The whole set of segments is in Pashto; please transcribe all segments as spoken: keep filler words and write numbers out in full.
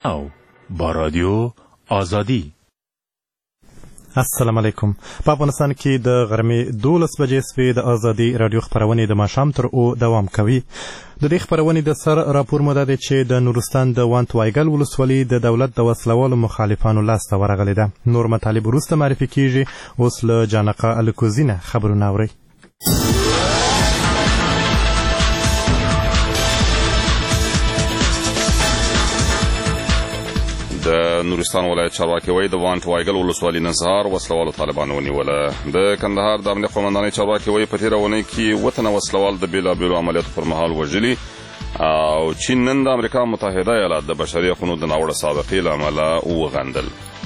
او با رادیو آزادی. السلام علیکم. په افغانستان کې د غرمې دولس بجې سوې د آزادي رادیو خپرونې د ماښام تر او دوام کوي. د دې خپرونې د سر راپور مو دا دی چې د نورستان د وانت وایګل ولسوالي د دولت د وسلوالو مخالفانو لاسته ورغلې ده. نور مطالب وروسته معرفي کیږي. اوس له جانقه الکوزینه خبرونه اورئ. د نورستان ولایت چارواکي وایي د وانت وایګل ولسوالي نن سهار وسلوالو طالبانو ونیوله. د کندهار د امنیت قومندانۍ چارواکي وایي په تېره اونۍ کې اووه تنه وسلوال د بېلابېلو عملیاتو پر مهال وژلي او چین نن د امریکا متحده ایالات د بشري حقونو د ناوړه سابقې له امله وغندل.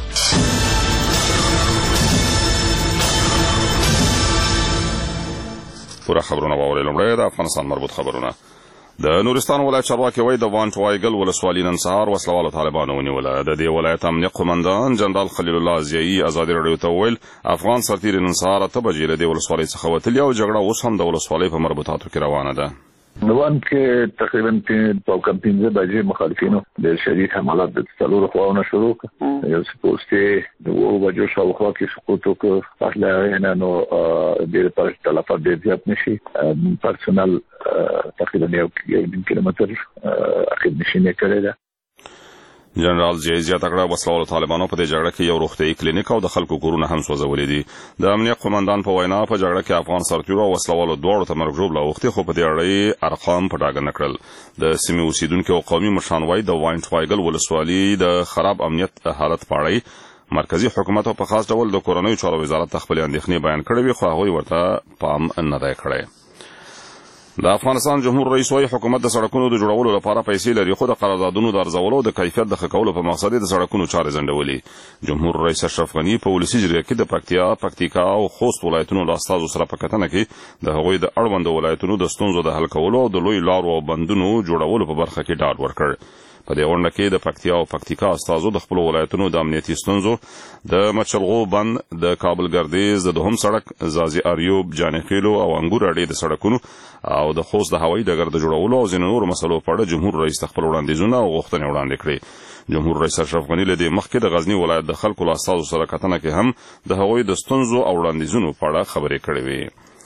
پوره خبرونه واورئ. لومړی د افغانستان مربوط خبرونه. د نورستان ولایت چارواکي وایي د وانت وایګل ولسوالي نن سهار وسلوالو طالبانو ونیوله. د دې ولایت امنیت قومندان جنرال خلیل الله ضیایي ازادي راډیو ته وویل افغان سرتیري نن سهار اته بجې له دې ولسوالۍ څخه وتلي او جګړه اوس هم د ولسوالۍ په مربوطاتو کې روانه ده. نوان کې تقریبا په کم پنځه بجې مخالفینو د شدید حملات د څلورو خواونو شروع کړ. یو څه پوسټي د اوو بجو شاوخوا کې سقوط وکړ. اصله نه نو د پر تلفات ډېر زیات نشي. پرسونل تقریبا یو کیلومتر اخر نشینه کړی ده. جنرال ضیایي زیاته کړه وسلوالو طالبانو په دې جګړه کې یو روغتیايي کلینیک او د خلکو کورونه هم سوځولي دي. د امنیت قومندان په وینا په جګړه کې افغان سرتیرو او وسلوالو دواړو ته مرګ ژوبله اوښتې، خو په دې اړه ارقام په ډاګه نه کړل. د سیمې اوسیدونکي او قومي مشران وایي د وانت وایګل ولسوالي د خراب امنیت حالت په اړه مرکزي حکومت او په خاص ډول د کورنیو چارو وزارت ته خپلې اندېښنې بیان کړې وي، خو هغوی ورته پام نه دی کړی. د افغانستان جمهور رئیس وايي حکومت د سړکونو د جوړولو لپاره پیسې لري، خو د قراردادونو د ارزولو او د کیفیت د ښه کولو په مقصد د سړکونو چارې ځنډولي. جمهور رئیس اشرف غني په ولسي جرګه کې د پکتیا، پکتیکا او خوست ولایتونو له استازو سره په کتنه کې د هغوی د اړوندو ولایتونو د ستونزو د حل کولو او د لوی لارو او بندونو جوړولو په برخه کې ډاډ ورکړ. په دې غونډه کې د پکتیا او پکتیکا استازو د خپل ولایتونو د امنیتي ستونزو، د مچلغو بند، د کابل ګردیز، د دوهم سړک، زازي اریوب، جانخیلو او انګور اډې د سړکونو او د خوست د هوایي ډګر د جوړولو او ځینو نورو مسلو په اړه جمهور رئیس خپل وړاندیزونه او غوښتنې وړاندې کړې. جمهور رئیس اشرف غني له دې مخکې د غزني ولایت د خلکو له استازو سره کتنه کې هم د هغوی د ستونزو او وړاندیزونو په اړه خبرې کړې وې.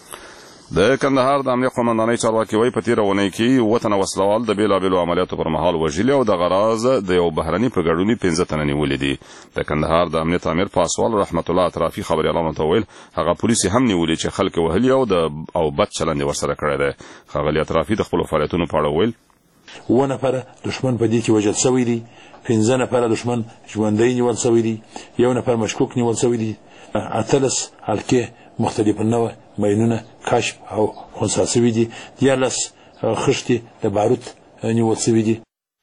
د کندهار د امنیت قومندانۍ چارواکي وایي په تېره اونۍ کې اووه تنه وسلوال د بېلابېلو عملیاتو پر مهال وژلي او د غراض د یو بهرني په ګډون پنځه تنه نیولي دي. د کندهار د امنیت امیر پاسوال رحمت الله اطرافي خبریالانو ته ویل هغه پولیس هم نیولي چې خلک وهلي او د او بد چلند ورسره کړی دی. ښاغلي اطرافي د خپلو فعالیتونو په اړه ویل اووه نفره دښمن په دې کې وژل شوي دي، پنځه نفره دښمن ژوندی نیول شوي دي، یو نفر مشکوک نیول شوي دي، اتلس حلقې مختلف النوع ماینونه کشف او خنثی شوي دي، دیارلس خښتې د باروت نیول شوي دي.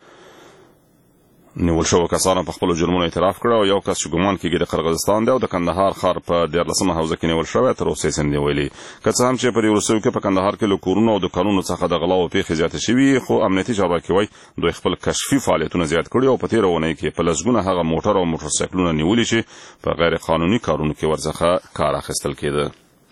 نیول شوو کسانو په خپلو جرمونو اعتراف کړی او یو کس چې ګمان کېږي د قرغیزستان دی او د کندهار ښار په دیارلسمه حوزه کې نیول شوی تر اوسه یې نیولي. که څه هم چې په دې وروستیو کې په کندهار کې له کورونو او دوکانونو څخه د غلاو پېښې زیاتې شوي، خو امنیتي چارواکي وایي دوی خپل کشفي فعالیتونه زیات کړي او په تېره اونۍ کې په لسګونه هغه موټر او موټرسایکلونه نیولي چې په غیر قانوني کارونو کې ورڅخه کار اخیستل کېده.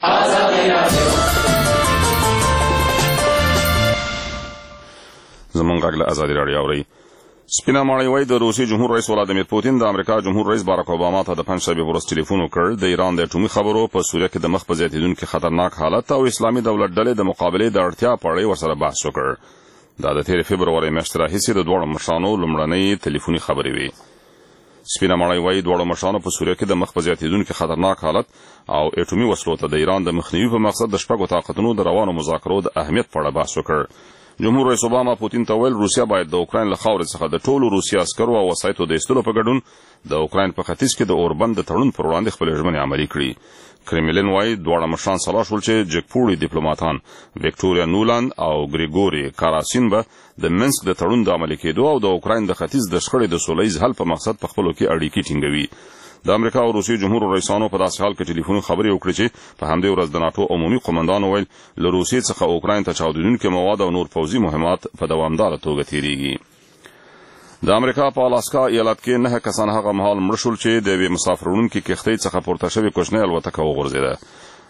زمونږ غږ له ازادي راډیو اورئ. سپینه ماڼۍ وایي د روسیې جمهور رئیس ولادیمیر پوتین د امریکا جمهور رئیس باراک اوباما ته د پنجشنبې په ورځ ټلیفون وکړ. د ایران د اټومي خبرو په سوریه کې د مخ په زیاتېدونکي خطرناک حالت او اسلامي دولت ډلې د مقابلې د اړتیا په اړه ورسره بحث وکړ. دا د تېرې فبرورۍ میاشتې راهیسې د دواړو مشرانو لومړنۍ ټلیفوني خبرې وې. سپینه ماڼۍ وایي دواړو مشرانو په سوریه کې د مخ په زیاتېدونکي خطرناک حالت او اټومي وسلو ته د ایران د مخنیوي په مقصد د شپږو طاقتونو د روانو مذاکرو د اهمیت په اړه بحث وکړ. جمهور رئیس اوباما پوتین ته ویل روسیه باید د اوکراین له خاورې څخه د ټولو روسي عسکرو او وسایطو د ایستلو په ګډون د اوکراین په ختیځ کې د اوربند د تړون پر وړاندې خپلې ژمنې عملي کړي. کرملین وایي دواړه مشران سلا شول چې جګپوړي ډیپلوماتان ویکټوریا نولند او ګریګوري کاراسین به د منسک د تړون د عملي کېدو او د اوکراین د ختیځ د شخړې د سوله ییز حل په مقصد په خپلو کې اړیکې ټینګوي. د امریکا او روسیې جمهور رئیسانو په داسې حال کې ټلیفوني خبرې وکړې چې په همدې ورځ د ناټو عمومي قومندان وویل له روسیې څخه اوکراین ته چاودېدونکي مواد او نور پوځي مهمات په دوامداره توګه تېرېږي. د امریکا په الاسکا ایالت کې نهه کسان هغه مهال مړه شول چې د یوې مسافر وړونکې کښتۍ څخه پورته شوې کوچنۍ الوتکه وغورځېده.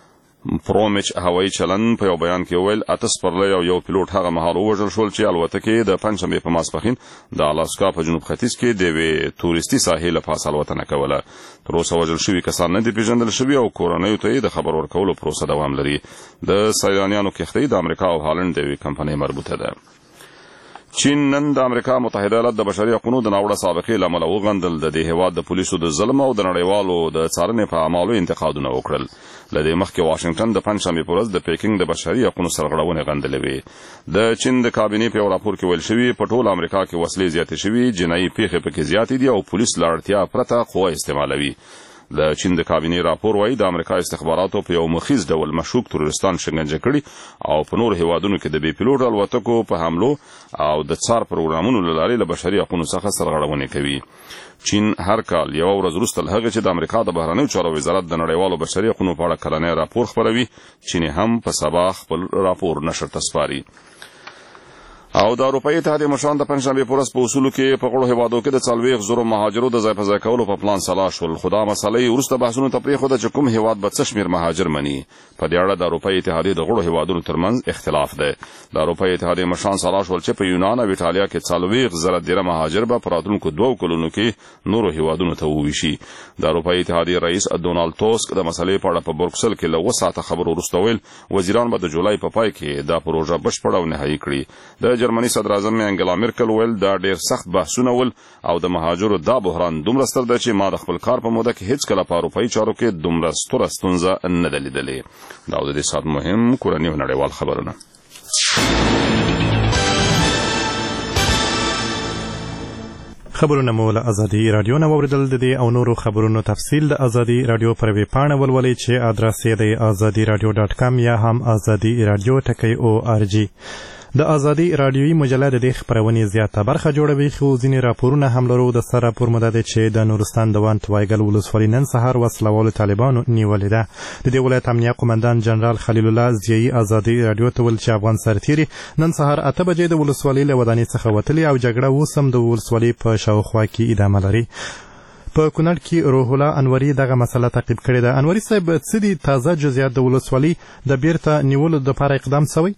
پرومچ هوایي چلن په یو بیان کې ویل اته سپرلی او یو پیلوټ هغه مهال وژل شول چې الوتکې د پنځمې په ماسپښین د الاسکا په جنوب ختیځ کې د یوې تورستي ساحې له پاسه الوتنه کوله. تر اوسه وژل شوي کسان نه دي پیژندل شوي او کورنیو ته د خبر ورکولو پروسه دوام لري. د سیلانیانو کښتۍ د امریکا او هالند د یوې کمپنۍ مربوطه ده. چین نن د امریکا متحده ایالات د بشري حقوقو د ناوړه سابقې له امله وغندل د دې هیواد د پولیسو د ظلم او د نړیوالو د څارنې په اعمالو انتقادونه وکړل. له دې مخکې واشنگټن د پنجشنبې په ورځ د پیکینګ د بشري حقوقو سرغړونې غندلې وې. د چین د کابینې په یو راپور کې ویل شوي په ټول امریکا کې وسلې زیاتې شوي، جنایي پیښې پکې زیاتې دي او پولیس له اړتیا پرته قوه استعمالوي. د چین د کابینې راپور وايي د امریکا استخباراتو په یو مخیز ډول مشکوک تروریستان شکنجه کړي او په نور هیوادونو کې د بې پیلوټ الوتکو په حملو او د څار پروګرامونو له لارې له بشري حقوقو څخه سرغړونې کوي. چین هر کال یو ورځ وروسته له هغې چې د امریکا د بهرنیو چارو وزارت د نړیوالو بشري حقوقو په اړه کلنی راپور خپروي، چین هم په سبا خپل راپور نشر ته سپاري. او د اروپایي اتحادیې مشران د پنجشنبې په ورځ په اصولو کې په غړو هیوادو کې د څلوېښت زرو مهاجرو د ځای په ځای کولو په پلان سلا شول، خو دا مسله یې وروسته بحثونو ته پرېښوده چې کوم هیواد به څه شمېر مهاجر مني. په دې اړه د اروپایي اتحادیې د غړو هیوادونو ترمنځ اختلاف دی. د اروپایي اتحادیې مشران سلا شول چې په یونان او ایټالیا کې څلوېښت زره ډېره مهاجر به په راتلونکو دوو کلونو کې نورو هیوادونو ته وویشي. د اروپایي اتحادیې رئیس ډونالډ توسک د مسلې په اړه په بروکسل کې له اوه ساعته خبرو وروسته ویل وزیران به د جولای په پای کې دا پروژه بشپړه او نهایي کړي. د جرمني صدراعظم انګلا مرکل ویل دا ډیر سخت بحثونه ول او د مهاجرو دا بحران دومره ستر دی چې ما د خپل کار په موده کې هیڅ کله په اروپایي چارو کې دومره ستره ستونزه نه ده لیدلې. دا د دې ساعت مهم کورني او نړیوال خبرونه. خبرونه مو له ازادي رادیو نه واوریدل. د دې او نورو خبرونو تفصیل د ازادي رادیو پر ویب پاڼه ولولئ چې ادرس یې د ازادي رادیو ډاټ کام یا هم ازادي رادیو ټکی او ار جی. د ازادي رادیوي مجله د دې خپرونې زیاته برخه جوړوي، خو ځینې راپورونه هم لرو. د سر راپور مو دا دی چې د نورستان د وانت وایګل ولسوالۍ نن سهار وسلوالو طالبانو نیولې ده. د دې ولایت امنیه قومندان جنرال خلیل الله زیایي ازادي رادیو ته ویل چې افغان سرتیري نن سهار اته بجې د ولسوالۍ له ودانۍ څخه وتلي او جګړه اوس هم د ولسوالۍ په شاوخوا کې ادامه لري. په کونړ کې روح الله انوري دغه مسله تعقیب کړې ده. انوري صاحب، څه دي تازه جزئیات د ولسوالۍ د بیرته نیولو لپاره اقدام شوی؟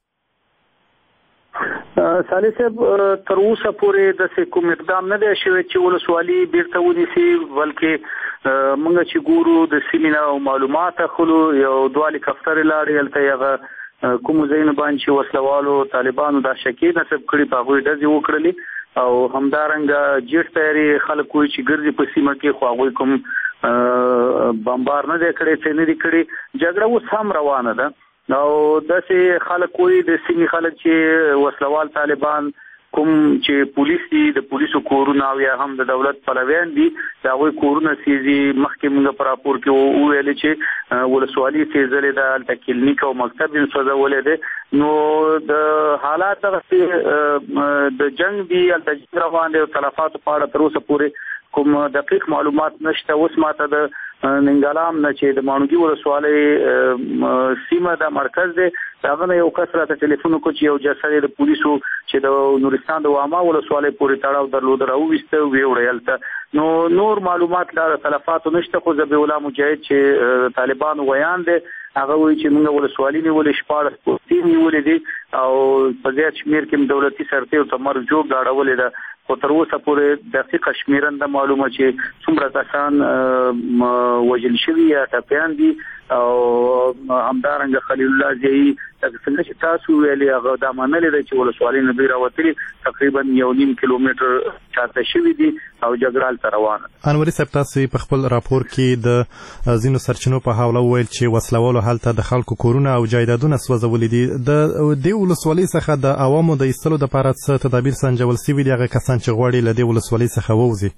صالح صاحب، تر اوسه پورې داسې کوم اقدام نه دی شوی چې ولسوالي بیرته ونیسي، بلکې موږ چې ګورو د سیمې نه معلومات اخلو. یو دوه هلیکاپټرې لاړې هلته هغه کومو ځایونو باندې چې وسلوالو طالبانو دا شکې نصب کړي په هغوی ډزې وکړلې او همدارنګه جیټ تیارې خلک وایي چې ګرځي په سیمه کې، خو هغوی کوم بمبار نه دی کړی، څه نه دي کړي. جګړه اوس هم روانه ده او داسې خلک وایي د سیمې خلک چې وسلوال طالبان کوم چې پولیس دي، د پولیسو کورونه او یا هم د دولت پلویان دي، د هغوی کورونه سیزي. مخکې موږ په راپور کې وویلې چې ولسوالي سیزلې ده، هلته کلینیک او مکتب یې سوځولی دی. نو د حالات دغسې د جنګ دي، هلته جنګ روان دی او تلفاتو په اړه تر اوسه پورې کوم دقیق معلومات نشته. اوس ماته د ننګالام نه چې د ماڼوګي ولسوالۍ سیمه د مرکز دی، هغه نه یو کس راته ټلیفون وکړ چې یو جسد د پولیسو چې د نورستان د واما ولسوالۍ پورې تړاو درلوده راوویسته ویې وړی هلته. نو نور معلومات لا تلفاتو نشته، خو ذبیح الله مجاهد چې طالبانو ویان دی هغه وایي چې موږ ولسوالي نیولې، شپاړس پوستې نیولې دي او په زیات شمېر کې دولتي سرتیرو ته مرګ جوړ ګاډولې ده. خو تر اوسه پورې دقیقه شمېرنده معلومه چې څومره کسان وژل شوي یا ټپیان دي. او همدارنګه خلیل الله زیایي څنګه چې تاسو ویلې هغه دا منلې ده چې ولسوالۍ نه دوی راوتلي تقریبا یو نیم کیلومتر شاته شوي دي او جګړه هلته روانه ده. انوري صاحب، تاسو په خپل راپور کې د ځینو سرچینو په حواله وویل چې وسلوالو هلته د خلکو کورونه او جایدادونه سوځولي دي. د دې ولسوالۍ څخه د عوامو د ایستلو دپاره څه تدابیر سنجول سوي دي هغه کسان چې غواړي له دې ولسوالۍ څخه ووځي؟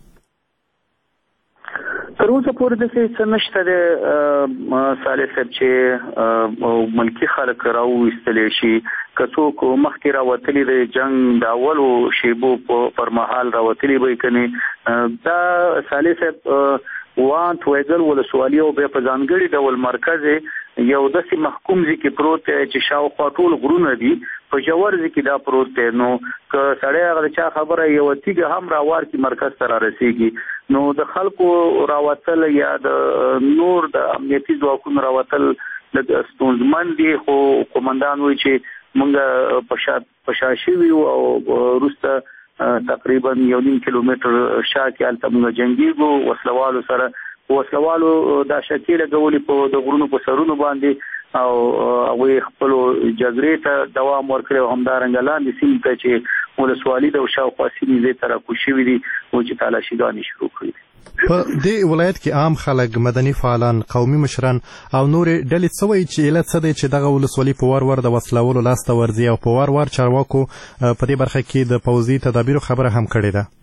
تر اوسه پورې داسې څه نشته دی صالح صاحب چې ملکي خلک راوویستلی شي. که څوک مخکې راوتلي د جنګ د اولو شیبو پر مهال راوتلي به یې کنې دا صالح صاحب وانت وایګل ولسوالي او بیا په ځانګړي ډول مرکز یو داسې محکوم ځای کې پروت دی چې شاوخوا ټول غرونه دي، په ژور ځای کې دا پروت دی. نو که سړی هغه د چا خبره یوه تیږه هم راوار کړي مرکز ته را رسېږي. نو د خلکو راوتل یا د نور د امنیتي ځواکونو راوتل د ستونزمن دي، خو قومندان وایي چې موږ په شا شوي او وروسته تقریبا یو نیم کیلومتر شا کې هلته موږ جنګېږو وسلوالو سره. وسلوالو دا شکې لګولې په د غرونو په سرونو باندې او هغوی خپلو جګړې ته دوام ورکړی او همدارنګه لاندې سیمې ته چې ولسوالي ده او شاوخوا سیمې ځای ته راکوز شوي دي او چې تالاشیګانې شروع کړي دي. په دې ولایت کې عام خلک، مدني فعالان، قومي مشران او نورې ډلې څه وایي چې علت څه دی چې دغه ولسوالي په وار وار د وسلولو لاسته ورځي او په وار وار چارواکو په دې برخه کې د پوځي تدابیرو خبره هم کړې ده؟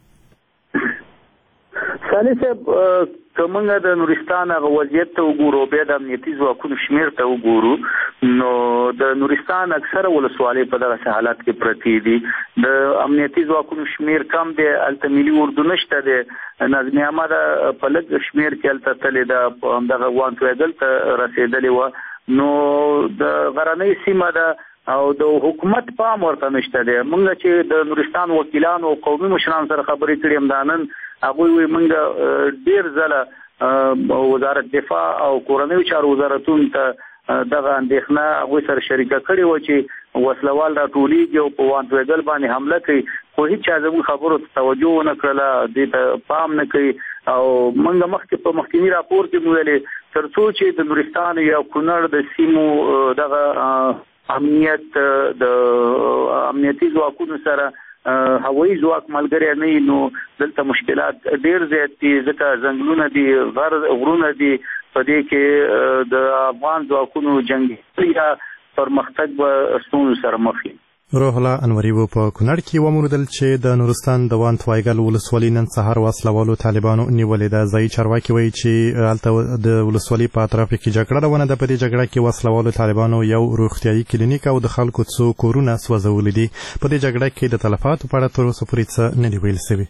صالح صاحب، که موږ د نورستان هغه وضعیت ته وګورو، بیا د امنیتي ځواکونو شمېر ته وګورو، نو د نورستان اکثره ولسوالۍ په دغسې حالات کې پرتې دي. د امنیتي ځواکونو شمېر کم دی، هلته ملي اردو نشته دی. نظم عامه ده په لږ شمېر کې هلته تلې ده، همدغه وانتویګل ته رسېدلې وه. نو د غرنۍ سیمه ده او د حکومت پام ورته نشته دی. موږ چې د نورستان وکیلانو او قومي مشرانو سره خبرې کړې هم دا نن هغوی وایي موږ ډېر ځله وزارت دفاع او کورنیو چارو وزارتونو ته دغه اندېښنه هغوی سره شریکه کړې وه چې وسلوال راټولېږي او په وانتویګل باندې حمله کوي، خو هېڅ چا زموږ خبرو ته توجه ونه کړله، دې ته پام نه کوي. او موږ مخکې په مخکیني راپور کې مو ویلې تر څو چې د نورستان یا کونړ د سیمو دغه امنیت د امنیتي ځواکونو سره هوایي ځواک ملګری نه وي، نو دلته مشکلات ډېر زیات دي، ځکه ځنګلونه دي، غر غرونه دي، په دې کې د افغان ځواکونو جنګي یا پرمختګ به ستونزو سره مخ وي. روح الله انوري و په کونړ کې وموندل چې د نورستان د وانتوایګل ولسوالۍ نن سهار وسلوالو طالبانو نیولې ده. ځایي چارواکي وایي چې هلته د ولسوالۍ په اطرافو کې جګړه روانه ده. په دې جګړه کې وسلوالو طالبانو یو روغتیايي کلینیک او د خلکو څو کورونه سوځولي دي. په دې جګړه کې د تلفاتو په اړه تر اوسه پورې څه نه دي ویل شوي.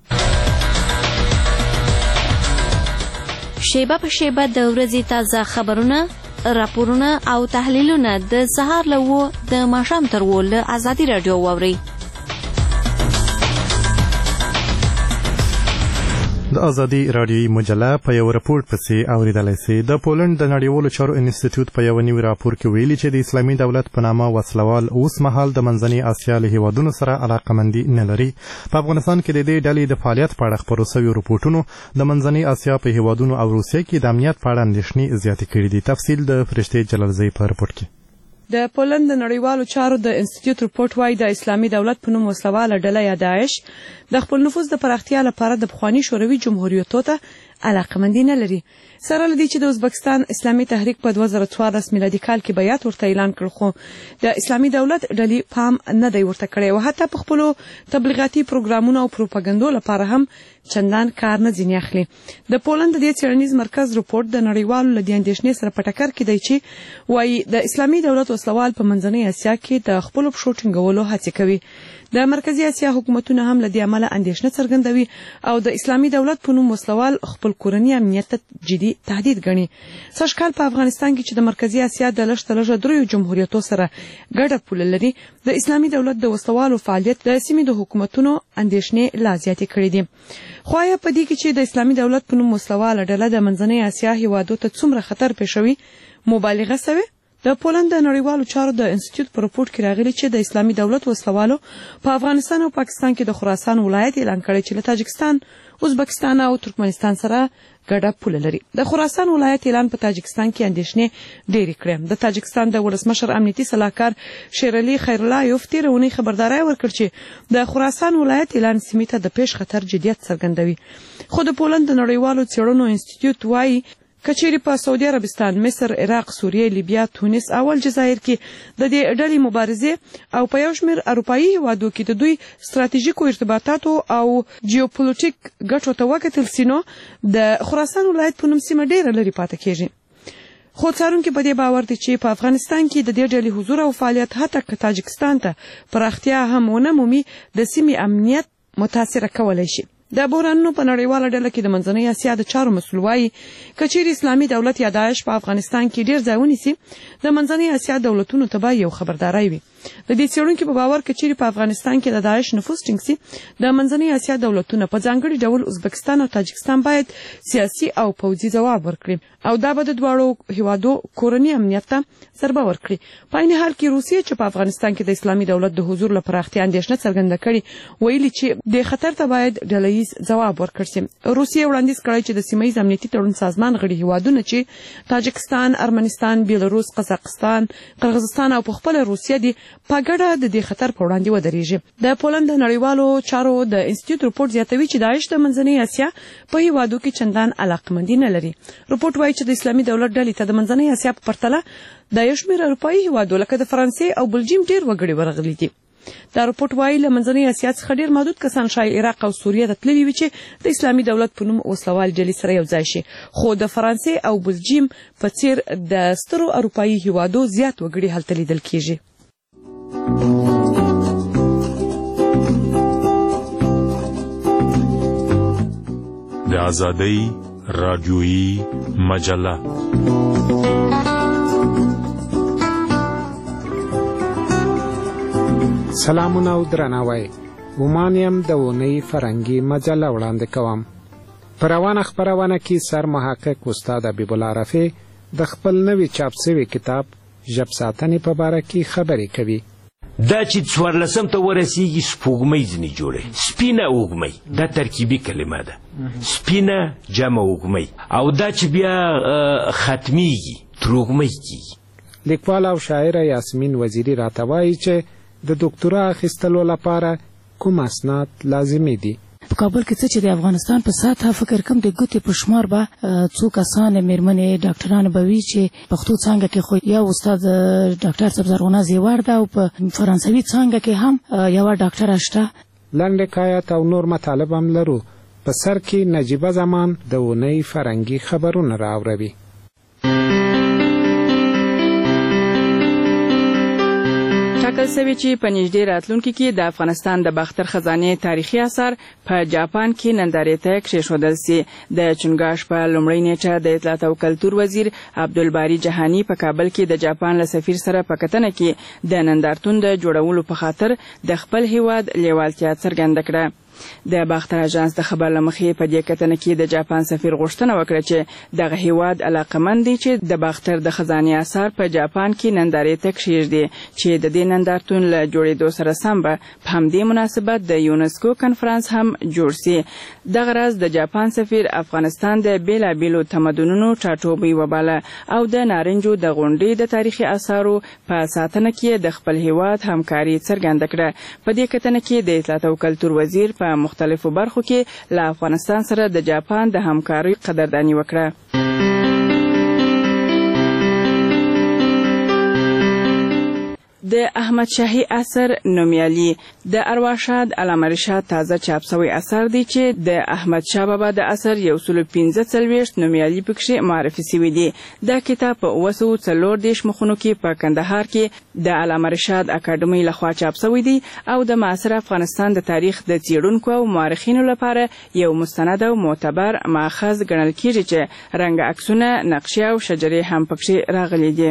شیبه په شیبه د ورځې تازه خبرونه، راپورونه او تحلیلونه د سهار له اوه د ماښام تر اوه له ازادي راډیو واورئ. د ازادي راډیوي مجله په یو راپور پسې اوریدلای شئ. د پولند د نړیوالو چارو انسټیټیوټ په یو نوي راپور کې ویلي چې د اسلامي دولت په نامه وسلوال اوس مهال د منځنۍ اسیا له هیوادونو سره علاقمندي نه لري. په افغانستان کې د دې ډلې د فعالیت په اړه خپرو شویو رپورټونو د منځنۍ اسیا په هیوادونو او روسیې کې د امنیت په اړه اندېښنې زیاتې کړي دي. تفصیل د فرشتې جلالزی په رپورټ کې. د پولند د نړیوالو چارو د انسټیټیوټ رپورټ وايي د اسلامي دولت په نوم وسلواله ډله یا داعش د خپل نفوذ د پراختیا لپاره د پخواني شوروي جمهوریتونو ته علاقمندي نه لري. سره لدی چې د ازبکستان اسلامي تحریک په دوه زره څوارلس میلادي کال کې بیعت ورته اعلان کړ، خو د اسلامي دولت ډلې پام نه دی ورته کړی او حتی په خپلو تبلیغاتي پروګرامونو او پروپاګاندا لپاره هم چندان کار نه ځینې اخلي. د پولند د دې څېړنیز مرکز رپورټ د نړیوالو له دې اندېښنې سره په ټکر کې دی چې وایي د اسلامي دولت وسلوال په منځنۍ اسیا کې د خپلو پښو ټینګولو هڅې کوي. د مرکزی اسیا حکومتونه هم له دې امله اندېښنه څرګندوي او د اسلامي دولت په نوم وسلوال خپل کورني امنیت ته جدي تهدید ګڼي. سږکال په افغانستان کې چې د مرکزی اسیا د لږ تر لږه دریو جمهوریتونو سره ګډه پوله لري، د اسلامي دولت د وسلوالو فعالیت د سیمې د حکومتونو اندېښنې لا زیاتې کړې دي. خو آیا په دې کې چې د اسلامي دولت په نوم وسلواله ډله د منځنۍ اسیا هیوادو ته څومره خطر پېښوي مبالغه سوې؟ د پولند د نړیوالو چارو د انسټیټیوټ په رپورټ کې راغلي چې د اسلامي دولت وسلوالو په افغانستان او پاکستان کې د خراسان ولایت اعلان کړی چې له تاجکستان، ازبکستان او ترکمنستان سره ګډه پوله لري. د خراسان ولایت اعلان په تاجکستان کې اندېښنې ډېرې کړې. د تاجکستان د ولسمشر امنیتي صلاحکار شیرعلي خیرالایوف تېره اونۍ خبرداری ورکړ چې د خراسان ولایت اعلان سیمې ته د پیش خطر جدیت څرګندوي. خو د پولند د نړیوالو څېړنو انسټیټیوټ وايي کچېرې په سعودي عربستان، مصر، عراق، سوریه، لیبیا، تونس او الجزایر کې د دې ډلې مبارزې او په یو شمېر اروپایي هیوادو کې د دوی ستراتیژیکو ارتباطاتو او جیوپولیټیک ګټو ته وکتل سي نو د خراسان ولایت په نوم سیمه ډېره لرې پاتې کېږي. خو څارونکي په دې باور دي چې په افغانستان کې د دې ډلې حضور او فعالیت حتی که تاجکستان ته پراختیا هم ونه مومي د سیمې امنیت متاثره کولی شي. د بحرانونو په نړیواله ډله کې د منځنۍ اسیا د چارو مسؤل وايي کچېرې اسلامي دولت یا داعش په افغانستان کې ډېر ځای ونیسي، د منځنۍ اسیا دولتونو ته به یو خبرداری وي. د دې څېړونکو په باور کې چې په افغانستان کې د داعش نفوذ ټینګ سي د منځنۍ اسیا دولتونه په ځانګړي ډول ازبکستان او تاجکستان باید سیاسي او پوځي ځواب ورکړي او دا به د دواړو هیوادو کورني امنیت ته ضربه ورکړي. په عین حال کې روسیه چې په افغانستان کې د اسلامي دولت د حضور لپاره اختیار اندېښنه څرګنده کړې ویلي چې د خطر ته باید ډلهییز ځواب ورکړل شي. روسیه وړاندیز کړی چې د سیمه ییز امنیتي تړون سازمان غړي هیوادونه چې تاجکستان، ارمنستان، بیلاروس، قزاقستان، قرغیزستان او په خپل روسیه دي په ګډه د دې خطر په وړاندې ودرېږي. د پولند د نړیوالو چارو د انسټیټیوټ رپورټ زیاتوي چې داعش د منځنۍ اسیا په هیوادو کې چندان علاقمندي نه لري. رپورټ وایي چې د اسلامي دولت ډلې ته د منځنۍ اسیا په پرتله د یو شمېر اروپایي هیوادو لکه د فرانسې او بلجیم ډېر وګړي ورغلي دي. دا رپورټ وایي له منځنۍ اسیا څخه ډېر محدود کسان شاید عراق او سوریه ته تللي وي چې د اسلامي دولت په نوم وسلوال ډلې سره یو ځای شي، خو د فرانسې او بلجیم په څېر د سترو اروپایي هیوادو زیات وګړي هلته لیدل کېږي. د آزادۍ رادیویي مجله سلامونه او درناوی. ومانیم د اونۍ فرهنګي مجله وړاندې کوم. په روانه خپرونه کې سر محقق استاد حبیب الله رفیع د خپل نوي چاپ شوي کتاب ژب ساتنې په باره کې خبرې کوي. دا چې څوارلسم ته ورسیږي سپوږمۍ ځینې جوړوي. سپینه اوږمۍ دا ترکیبي کلمه ده، سپینه جمع اوږمۍ، او دا چې بیا ختمیږي تروږمۍ کیږي. لیکوال او شاعره یاسمین وزیری راته وایي چې د ډاکټرا اخیستلو لپاره کوم اسناد لازمي دي. په کابل کې څه چې د افغانستان په ساته فکر کوم د ګوتې په شمار به څو کسان میرمنې ډاکټران به وي چې پښتو څانګه کې خو یو استاد ډاکټر صاحب زرغونه زیور ده او په فرانسوي څانګه کې هم یوه ډاکټره شته. لنډ حکایت او نور مطالب هم لرو. په سر کې نجیبه زمان د اونۍ فرهنګي خبرونه راوروي. ټاکل شوی چې په نږدې راتلونکي کې د افغانستان د باختر خزانې تاریخي اثار په جاپان کې نندارې ته کېښودل سي. د چنګاش په لومړۍ نیټه د اطلاعات او کلتور وزیر عبدالباري جهاني په کابل کې د جاپان له سفیر سره په کتنه کې د نندارتون د جوړولو په خاطر د خپل هیواد لیوالتیا څرګنده کړه. د باختر اژانس د خبر له مخې په دې کتنه کې د جاپان سفیر غوښتنه وکړه چې دغه هیواد علاقمند دی چې د باختر د خزانې اثار په جاپان کې نندارې ته کښېږدي چې د دې نندارتون له جوړېدو سره سم به په همدې مناسبت د یونسکو کنفرانس هم جوړ سي. دغه راز د جاپان سفیر افغانستان د بیلابیلو تمدنونو ټاټوبی وباله او د نارنجو د غونډې د تاریخي اثارو په ساتنه کې د خپل هیواد همکاري څرګنده کړه. په دې کتنه کې د اطلاعات او کلتور وزیر په مختلفو برخو کې له افغانستان سره د جاپان د همکارۍ قدرداني وکړه. د احمد شاهي اثر نومیالي د ارواښاد علامه رشاد تازه چاپ شوی اثر دی چې د احمد شاه بابا د اثر یو سل پنځه څلوېښت نومیالي پکښې معرفي شوي دي. دا کتاب په اوه سوه څلور دېرش مخونو کې په کندهار کې د علامه رشاد اکاډمۍ لخوا چاپ شوی دی او د معاصر افغانستان د تاریخ د څېړونکو او مورخینو لپاره یو مستند او معتبر ماخذ ګڼل کېږي چې رنګ عکسونه، نقشې او شجرې هم پکښې راغلي دي.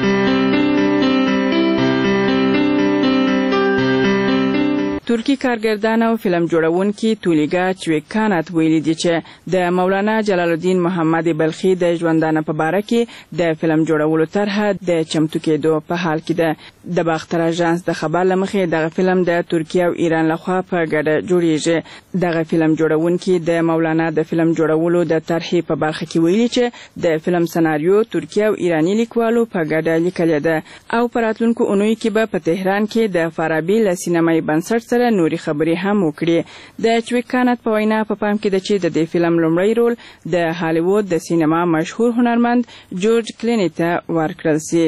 ترکی کارګردان او فلم جوړونکي تولیګا چویکانات ویلي دي چې د مولانا جلال الدین محمد بلخي د ژوندانه په باره کې د فلم جوړولو طرحه د چمتو کېدو په حال کې ده. د باختر اژانس د خبر له مخې دغه فلم د ترکیه او ایران لخوا په ګډه جوړیږي. دغه فلم جوړونکي د مولانا د فلم جوړولو د طرحې په برخه کې ویلي چې د فلم سناریو ترکیه او ایرانی لیکوالو په ګډه لیکلې ده او په راتلونکو اونیو کې به په تهران کې د فارابي له سینمایي بنسټ سره نوري خبرې هم وکړي. د چویکانات په وینا په پام کې ده چې د دې فلم لومړی رول د هالیوود د سینما مشهور هنرمند جورج کلینی ته ورکړل سي.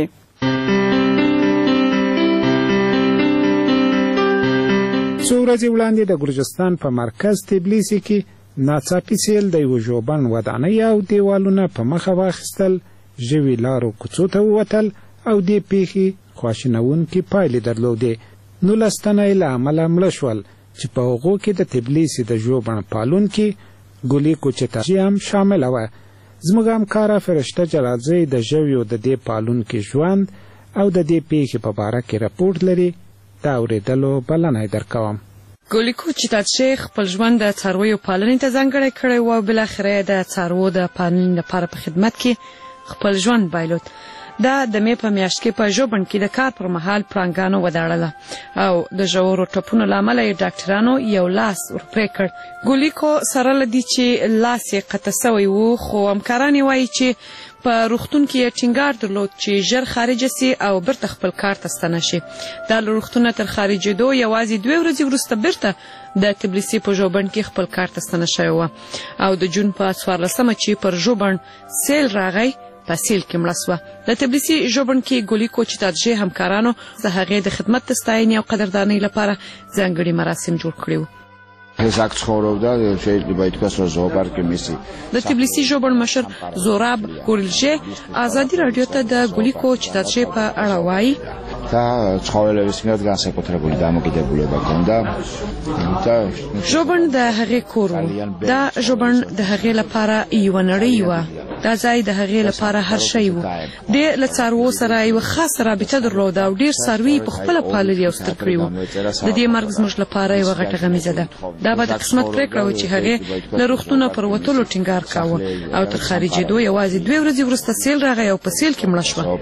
څو ورځې وړاندې د ګرجستان په مرکز تبلیسي کې ناڅاپي سیل د یوه ژوبڼ ودانۍ او دیوالونه په مخه واخیستل، ژوي لارو کوڅو ته ووتل او دې پیښې خواشینونکې پایلې درلودې. نولس تنه یې له امله مړه شول چې په هغو کې د تبلیسي د ژوبڼ پالونکي ګلي کوچتاژي هم شامله وه. زموږ همکاره فرشته جلالزی د ژویو د دې پالونکي ژوند او د دې پیښې په باره کې راپورټ لري دا اورېدلو بلنه درکوم. ګولیکو چتادژي خپل ژوند د څارویو پالنې ته ځانګړی کړی و او بالاخره د څاروو د پالنې لپاره په خدمت کې خپل ژوند بایلود. دا د مې په میاشت کې په ژوبڼ کې د کار پر مهال پړانګانو وداړله او د ژورو ټپونو له امله یې ډاکټرانو یو لاس ورپرې کړ. ګولیکو سره له دې چې لاس یې قطع سوی و خو همکاران یې وایي چې په روغتون کې یې ټینګار درلود چې ژر خارجه سي او بیرته خپل کار ته ستنه شي. دا له روغتونه تر خارجېدو یوازې دوې ورځې وروسته بیرته د تبلیسي په ژوبڼ کې خپل کار ته ستنه شوې وه او د جون په څوارلسمه چې پر ژوبڼ سیل راغی په سیل کې مړه سوه. د تبلیسي ژوبڼ کې ګولیکو چتادژي همکارانو د هغې د خدمت د ستاینې او قدردانۍ لپاره ځانګړي مراسم جوړ کړي وو. هزاک ცხოვრობდა შეიძლება ითქვას რომ ზოოპარკი მისი د تبلیسي ژوبڼ مشر زوراب ګورلژي ازادي رادیو ته د ګولیکو چتادژي په اړه وایي და ცხოველების მიერ განსაკუთრებული დამოკიდებულება ჰქონდა და ژوبڼ د هغې کور و. دا ژوبڼ د هغې لپاره یوه نړۍ وه. دا ځای د هغې لپاره هر شی و. ډېر له څاروو سره یوه خاصه رابطه درلوده او ډېر څاروي په خپله پاللي او ستر کړي وو. د دې مرګ زموږ لپاره یوه غټه غمیزه ده. دا به د قسمت پرېکړه وه چې هغې له روغتونه پر وتلو ټینګار کاوه او تر خارجېدو یوازې دوې ورځې وروسته سیل راغی او په سیل کې مړه شوه.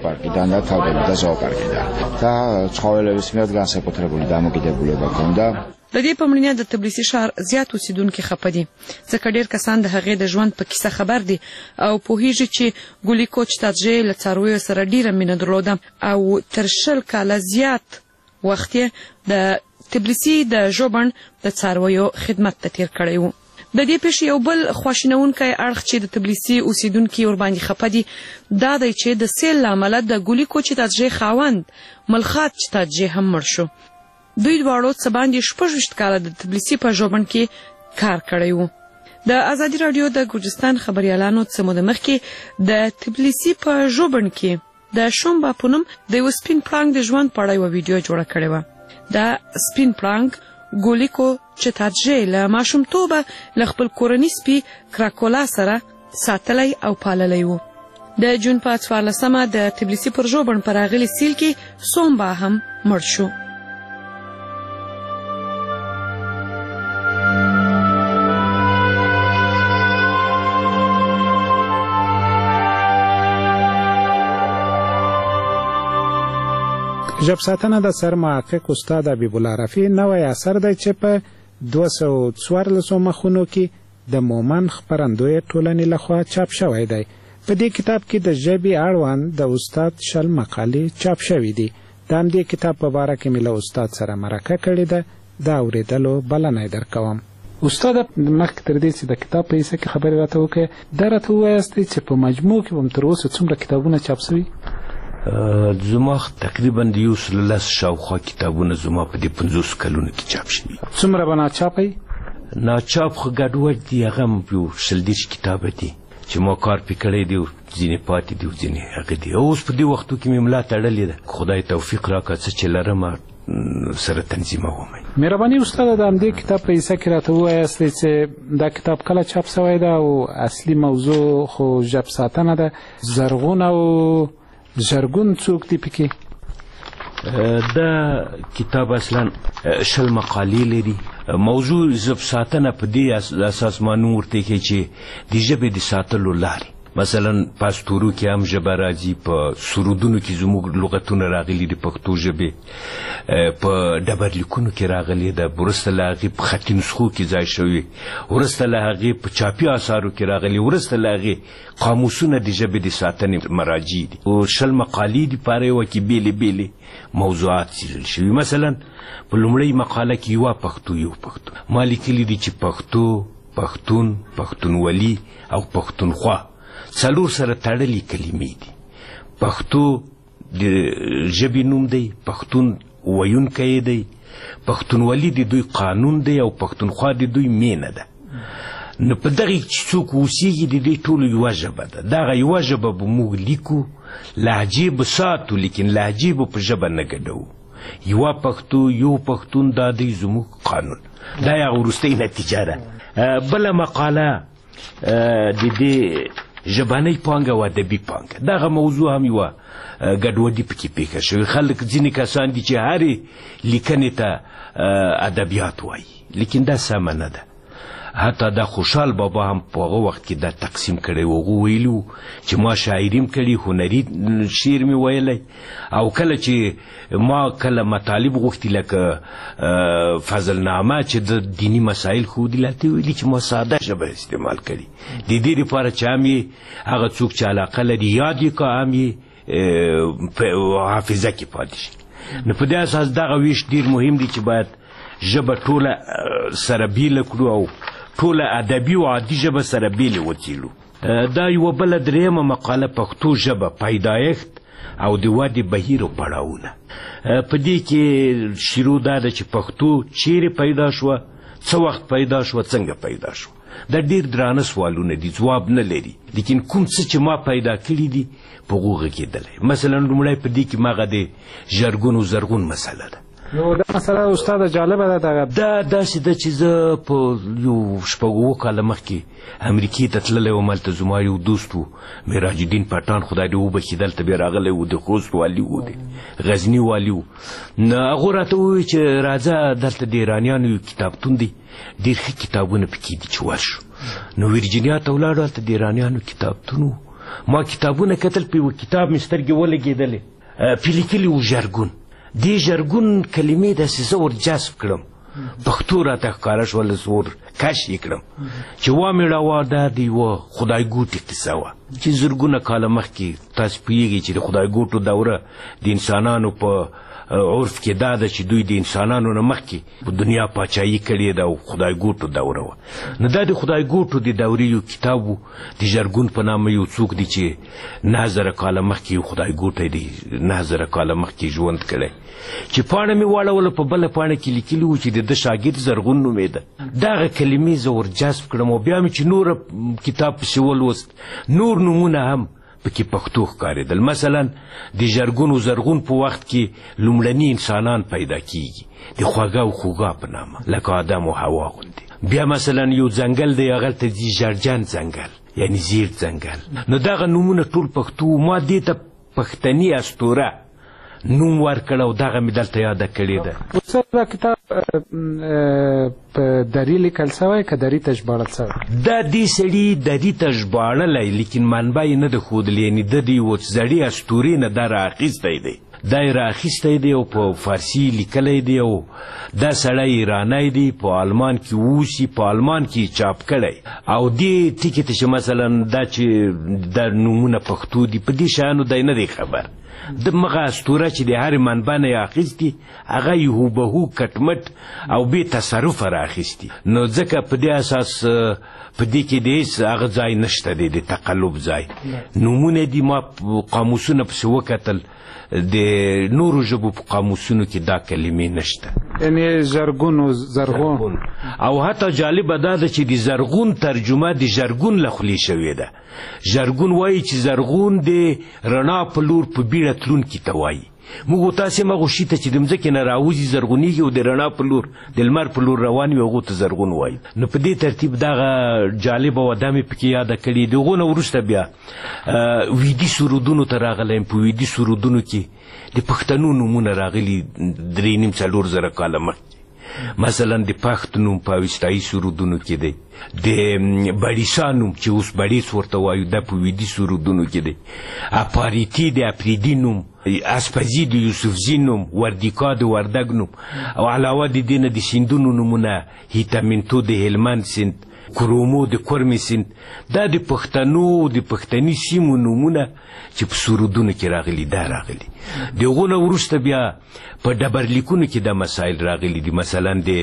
და ცხოველების მიერ განსაკუთრებული დამოკიდებულება ჰქონდა. د دې په مړینه د تبلیسي ښار زیات اوسېدونکي خفه دي ځکه ډېر کسان د هغې د ژوند په کیسه خبر دي او پوهېږي چې ګولیکو چتادژي له څارویو سره ډېره مینه درلوده او تر شل کاله زیات وخت یې د تبلیسي د ژوبڼ د څارویو خدمت ته تېر کړی و. د دې پیښې یو بل خواشینونکی اړخ چې د تبلیسي اوسېدونکي ورباندې خفه دي دا دی چې د سیل له امله د ګولیکو چتادژي خاوند ملخات چتادژي هم مړ شو. دوی دواړو څه باندې شپږ ویشت کاله د تبلیسي په ژوبڼ کې کار کړی و. د ازادي راډیو د ګرجستان خبریالانو څه موده مخکې د تبلیسي په ژوبڼ کې د شومبا په نوم د یوه سپین پړانګ د ژوند په اړه یوه ویډیو جوړه کړې وه. دا سپین پړانګ ګولیکو چتادژي له ماشومتوبه له خپل کورني سپي کراکولا سره ساتلی او پاللی و. د جون په څوارلسمه د تبلیسي پر ژوبڼ په راغلي سیل کې سومبا هم مړ شو. ژب ساتنه د سرمحقق استاد حبیب الله رفیع نوی اثر دی چې په دوه سوه څوارلسو مخونو کې د مومن خپرندوی ټولنې لخوا چاپ شوی دی. په دې کتاب کې د ژبې اړوند د استاد شل مقالې چاپ شوي دي. د همدې کتاب په باره کې مې له استاد سره مرکه کړې ده. دا اورېدلو بلنه درکوم. استاد مخکې تر دې چې د کتاب په حصه کې خبرې راته وکړې دا راته ووایاستئ چې په مجموع کې به م تر اوسه څومره کتابونه چاپ شوي؟ زما تقریبا د یو سل لس شاوخوا کتابونه زما په دې پنځوس کلونو کې چاپ شوي. څومره به ناچاپه یي؟ ناچاپ خو ګډوډ دي هغه هم یو شل دېرش کتابه دي چې ما کار پې کړی دی ځینې پاتې دي ځینې هغه دي. اوس په دې وختو کې مې ملا تړلې ده. خدای توفیق راکړه څه چې لرم سره تنظیموم. مهرباني استاده د همدې کتاب په حصه کې راته ووایاستئ چې دا کتاب کله چاپ شوی ده او اصلي موضوع خو ژب ساتنه ده. زرغون او زرګون څوک دي پکې؟ دا کتاب اصلا شل مقالې لري. موضوع ژب ساتنه په دې اساس ما نوم ورته ایښی چې د ژبې د ساتلو لارې مثلا په اسطورو کې هم ژبه راځي، په سرودونو کې زموږ لغتونه راغلي د پښتو ژبې، په ډبرلیکونو کې راغلي ده، وروسته له هغې په خطي نسخو کې ځای شوي، وروسته له هغې په چاپي اثارو کې راغلي، وروسته له هغې قاموسونه د ژبې د ساتنې مراجع دي. او شل مقالې دي په هر یوه کې بېلې بېلې موضوعات څېړل شوي. مثلا په لومړۍ مقاله کې یوه پښتو یو پښتو ما لیکلي دي چې پښتو، پښتون، پښتونولي او پښتونخوا څلور سره تړلي کلمې دي. پښتو د ژبې نوم دی، پښتون ویونکی دی، پښتونولي د دوی قانون دی او پښتونخوا د دوی مینه ده. نو په دغې چې څوک اوسېږي د دې ټولو یوه ژبه ده. دغه یوه ژبه به موږ لیکو، لهجې به ساتو لیکن لهجې به په ژبه نه ګډوو. یوه پښتو، یو پښتون، دا دی زموږ قانون. دا یې وروستۍ نتیجه ده. بله مقاله د دې ژبنۍ پانګه او ادبي پانګه. دغه موضوع هم یوه ګډوډي پکې پیښه شوې. خلک ځینې کسان دي چې هرې لیکنې ته ادبیات وایي، لیکن دا سمه نه ده. حتی دا خوشحال بابا هم په هغه وخت کې دا تقسیم کړی و. هغه ویلي و چې ما شاعري م کړي، هنري شعر مې ویلی، او کله چې ما کله مطالب غوښتي لکه فضلنامه چې د دیني مسایل ښودي، هلته یې ویلي چې ما ساده ژبه استعمال کړي د دې لپاره چې هم یې هغه څوک چې علاقه لري یاد یې که، هم یې په حافظه کې پاتې شي. نو په دې اساس دغه ویش ډېر مهم دی چې باید ژبه ټوله سره بیله کړو او ټوله ادبي او عادي ژبه سره بیلې وڅېړو. دا یوه بله درېیمه مقاله پښتو ژبه پیدایښت او د ودې بهیر او پړاوونه. په دې کې شروع دا ده چې پښتو چیرې پیدا شوه، څه وخت پیدا شوه، څنګه پیدا شوه. دا ډېر درانه سوالونه دي، ځواب نه لري، لیکن کوم څه چې ما پیدا کړي دي په هغو غږېدلی. مثلا لومړی په دې کې مغه د ژرګون او زرغون مسله ده. نو دا مسله استاده جالبه ده. دغه دا داسې ده چې زه په یو شپږ اووه کاله مخکې امریکې ته تللی وم. هلته زما یو دوست و معراج الدین پټان، خدای دې وبخي، دلته بیا راغلی و، د خوست والي و، د غزني والي و. نو هغو راته وویل چې راځه دلته د ایرانیانو یو کتابتون دی، ډېر ښه کتابونه پکې دي چې ورشو. نو ویرجینیا ته ولاړو، هلته د ایرانیانو کتابتون و. ما کتابونه کتل، په یوه کتاب مې سترګې ولګېدلې، پې لیکلي و ژرګون. دې ژرګون کلمې داسې زه ور جذب کړم، پښتو راته ښکاره شوله، زه ور کش یې کړم چې وامیړه دا د یوه خدای ګوټې قصه وه چې زرګونه کاله مخکې تاسو پوهېږئ چې د خدای ګوټو دوره د انسانانو په عرف کې دا ده چې دوی د انسانانو نه مخکې په دنیا پاچایي کړې ده او خدای ګوټو دوره وه. نو دا د خدای ګوټو د دورې یو کتاب و، د ژرګون په نامه یو څوک دی چې نهه زره کاله مخکې یو خدای ګوټی دی، نهه زره کاله مخکې ژوند کړی، چې پاڼه مې واړوله، په بله پاڼه کې لیکلي وو چې د ده شاګرد زرغون نومېده. دغه کلمې زه ور جذب کړم او بیا مې چې نوره کتاب پسې ولوست، نور نومونه هم پکې پښتو ښکارېدل. مثلا د ژرګون او زرغون په وخت کې لومړني انسانان پیدا کیږي د خوږه او خوږه په نامه، لکه آدم او حوا غوندې. بیا مثلا یو ځنګل دی، هغلته ځي ژړجن ځنګل، یعنی زیړ ځنګل. نو دغه نومونه ټول پښتو. ما دې ته پښتني اسطوره نوم ورکړ او دغه مې دلته یاده کړې ده. استاد دا کتاب په دري لیکل سوی که دري ته ژباړل سوی؟ دا دې سړي دري ته ژباړلی، لیکن منبع یې نه ده ښودلې، یعنې د دې یوه زړې اسطورې نه دا رااخیستی دی. دا یې رااخیستی دی او په فارسي لیکلی دی، او دا سړی ایرانی دی، په آلمان کې اوسي، په آلمان کې چاپ کړی. او دې ټکي ته چې مثلا دا چې دا نومونه پښتو دي، په دې شیانو دی نه دی خبر. د مغه اسطوره چې د هرې منبع نه یې اخیستي، هغه یې هوبهو کټمټ او بې تصرفه رااخیستي. نو ځکه په دې اساس په دې کې د هېڅ هغه ځای نشته دی، د تقلب ځای. نومونه دي، ما قاموسونه پسې وکتل، د نورو ژبو په قاموسونو کې دا کلمې نشته، یعنې زرګون او زرغون. او حتی جالبه دا ده چې د زرغون ترجمه د ژرګون له خولې شوې ده. ژرګون وایي چې زرغون د رڼا په لور په بیړه تلونکي ته وایي. موږ تاسې مغو شي ته چې د مځکې نه راوځي زرغونېږي او د رڼا په لور د لمر په لور روان وي، هغو ته زرغون وایي. نو په دې ترتیب دغه جالبه وه، دا مې پکې یاده کړې. د هغو نه وروسته بیا ویدي سرودونو ته راغلی یم. په ویدي سرودونو کې د پښتنو نومونه راغلي درې نیم څلور زره کاله مخکې. مثلا د پښت نوم په اوستایي سرودونو کې دی، د بړیسا نوم چې اوس بړیس ورته وایو، دا په ویدي سرودونو کې دی. اپاریتي د اپریدي نوم، اسپزي د یوسفزي نوم، وردیکا د وردګ نوم، او علاوه د دې نه د سیندونو نومونه، هیتامنتو د هلمند سیند، کرومو د کرمې سیند. دا د پښتنو د پښتني سیمو نومونه چې په سرودونو کې راغلي، دا راغلي. د هغو نه وروسته بیا په ډبرلیکونو کې دا مسایل راغلي دي. مثلا د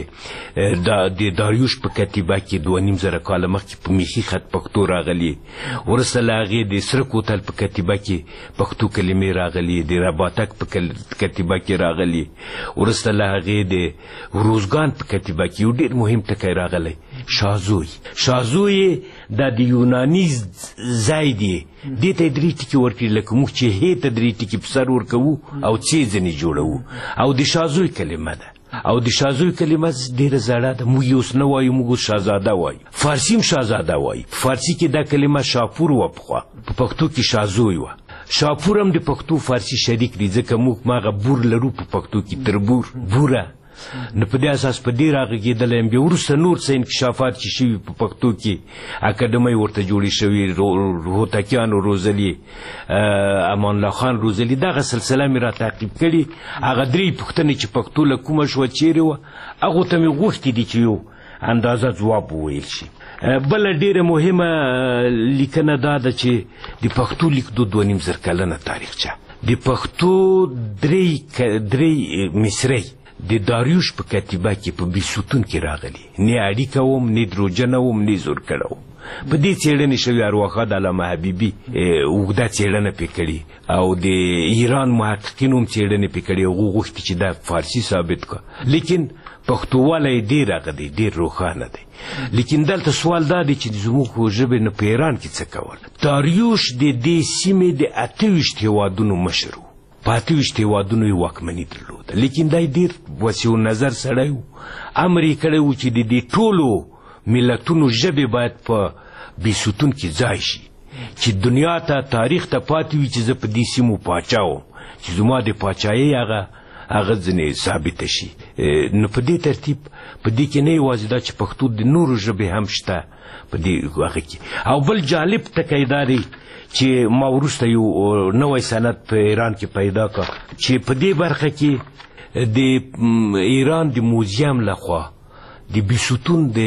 داریوش په کتیبه کې دوه نیم زره کاله مخکې په میخي خط پښتو راغلي. وروسته له هغې د سره کوتل په کتیبه کې پښتو کلمې راغلي، د رباطک په کتیبه کې راغلي. وروسته له هغې د روزګان په کتیبه کې یو ډېر مهم ټکی راغلی، شازوی. شازوی دا د یوناني ځای دی، دې ته یې درې ټکي ورکړي، لکه موږ چې هې ته درې ټکي په سر ورکوو او څې ځینې جوړوو، او د شازوی کلمه ده. او د شازوی کلمه ډیره زړه ده. موږ اوس نه وایو، موږ اوس شهزاده وایو. فارسی هم شهزاده وایي. فارسی کې دا کلمه شاپور وه پخوا، په پښتو کې شازوی وه. شاپور هم د پښتو فارسی شریک دی، ځکه موږ ماغه بور لرو په پښتو کې، تربور بوره. نو په دې اساس په دې راغږېدلی یم. بیا وروسته نور څه انکشافات چې شوي په پښتو کې، اکاډمۍ ورته جوړې شوي، هوتکیانو روزلي، امان الله خان روزلي، دغه سلسله مې را تعقیب کړي. هغه درې پوښتنې چې پښتو له کومه شوه، چیرې وه، هغو ته مې غوښتي دي چې یو اندازه ځواب وویل شي. بله ډیره مهمه لیکنه دا ده چې د پښتو لیکدود دوه نیم زر کلنه تاریخچه، د پښتو درې درې مصرۍ د داریوش په کتیبه کې په بیستون کې راغلي، نه اړیکه وم، نه دروجنه وم، نه زور کړه وم. په دې څېړنې شوي ارواښاد د علامه حبیبي اوږده څېړنه پې کړې، او د ایران محققینو هم څېړنې پې کړې. هغو غوښتي چې دا فارسي ثابت کړه، لیکن پښتووالی یې ډېر هغه دی، ډېر روښانه دی. لیکن دلته سوال دا دی چې زموږ ژبې نه په ایران کې څه کول. داریوش د دې سیمې د اته ویشت هېوادونو مشر و، په اته ویشت هېوادونو یې واکمني درلوده. لیکن دا یې ډېر وسیع النظر سړی و. امر یې کړی و چې د دې ټولو ملتونو ژبې باید په بیستون کې ځای شي، چې دنیا ته تاریخ ته پاتې وي چې زه په دې سیمو پاچا وم، چې زما د پاچایۍ هغه هغه ځینې ثابته شي. نو په دې ترتیب په دې کې نه یوازې دا چې پښتو د نورو ژبې هم شته په دې هغه کې. او بل جالب ټکی دا دی چې ما وروسته یو نوی سند په ایران کې پیدا کړ چې په دې برخه کې د ایران د موزیم لخوا د بیستون د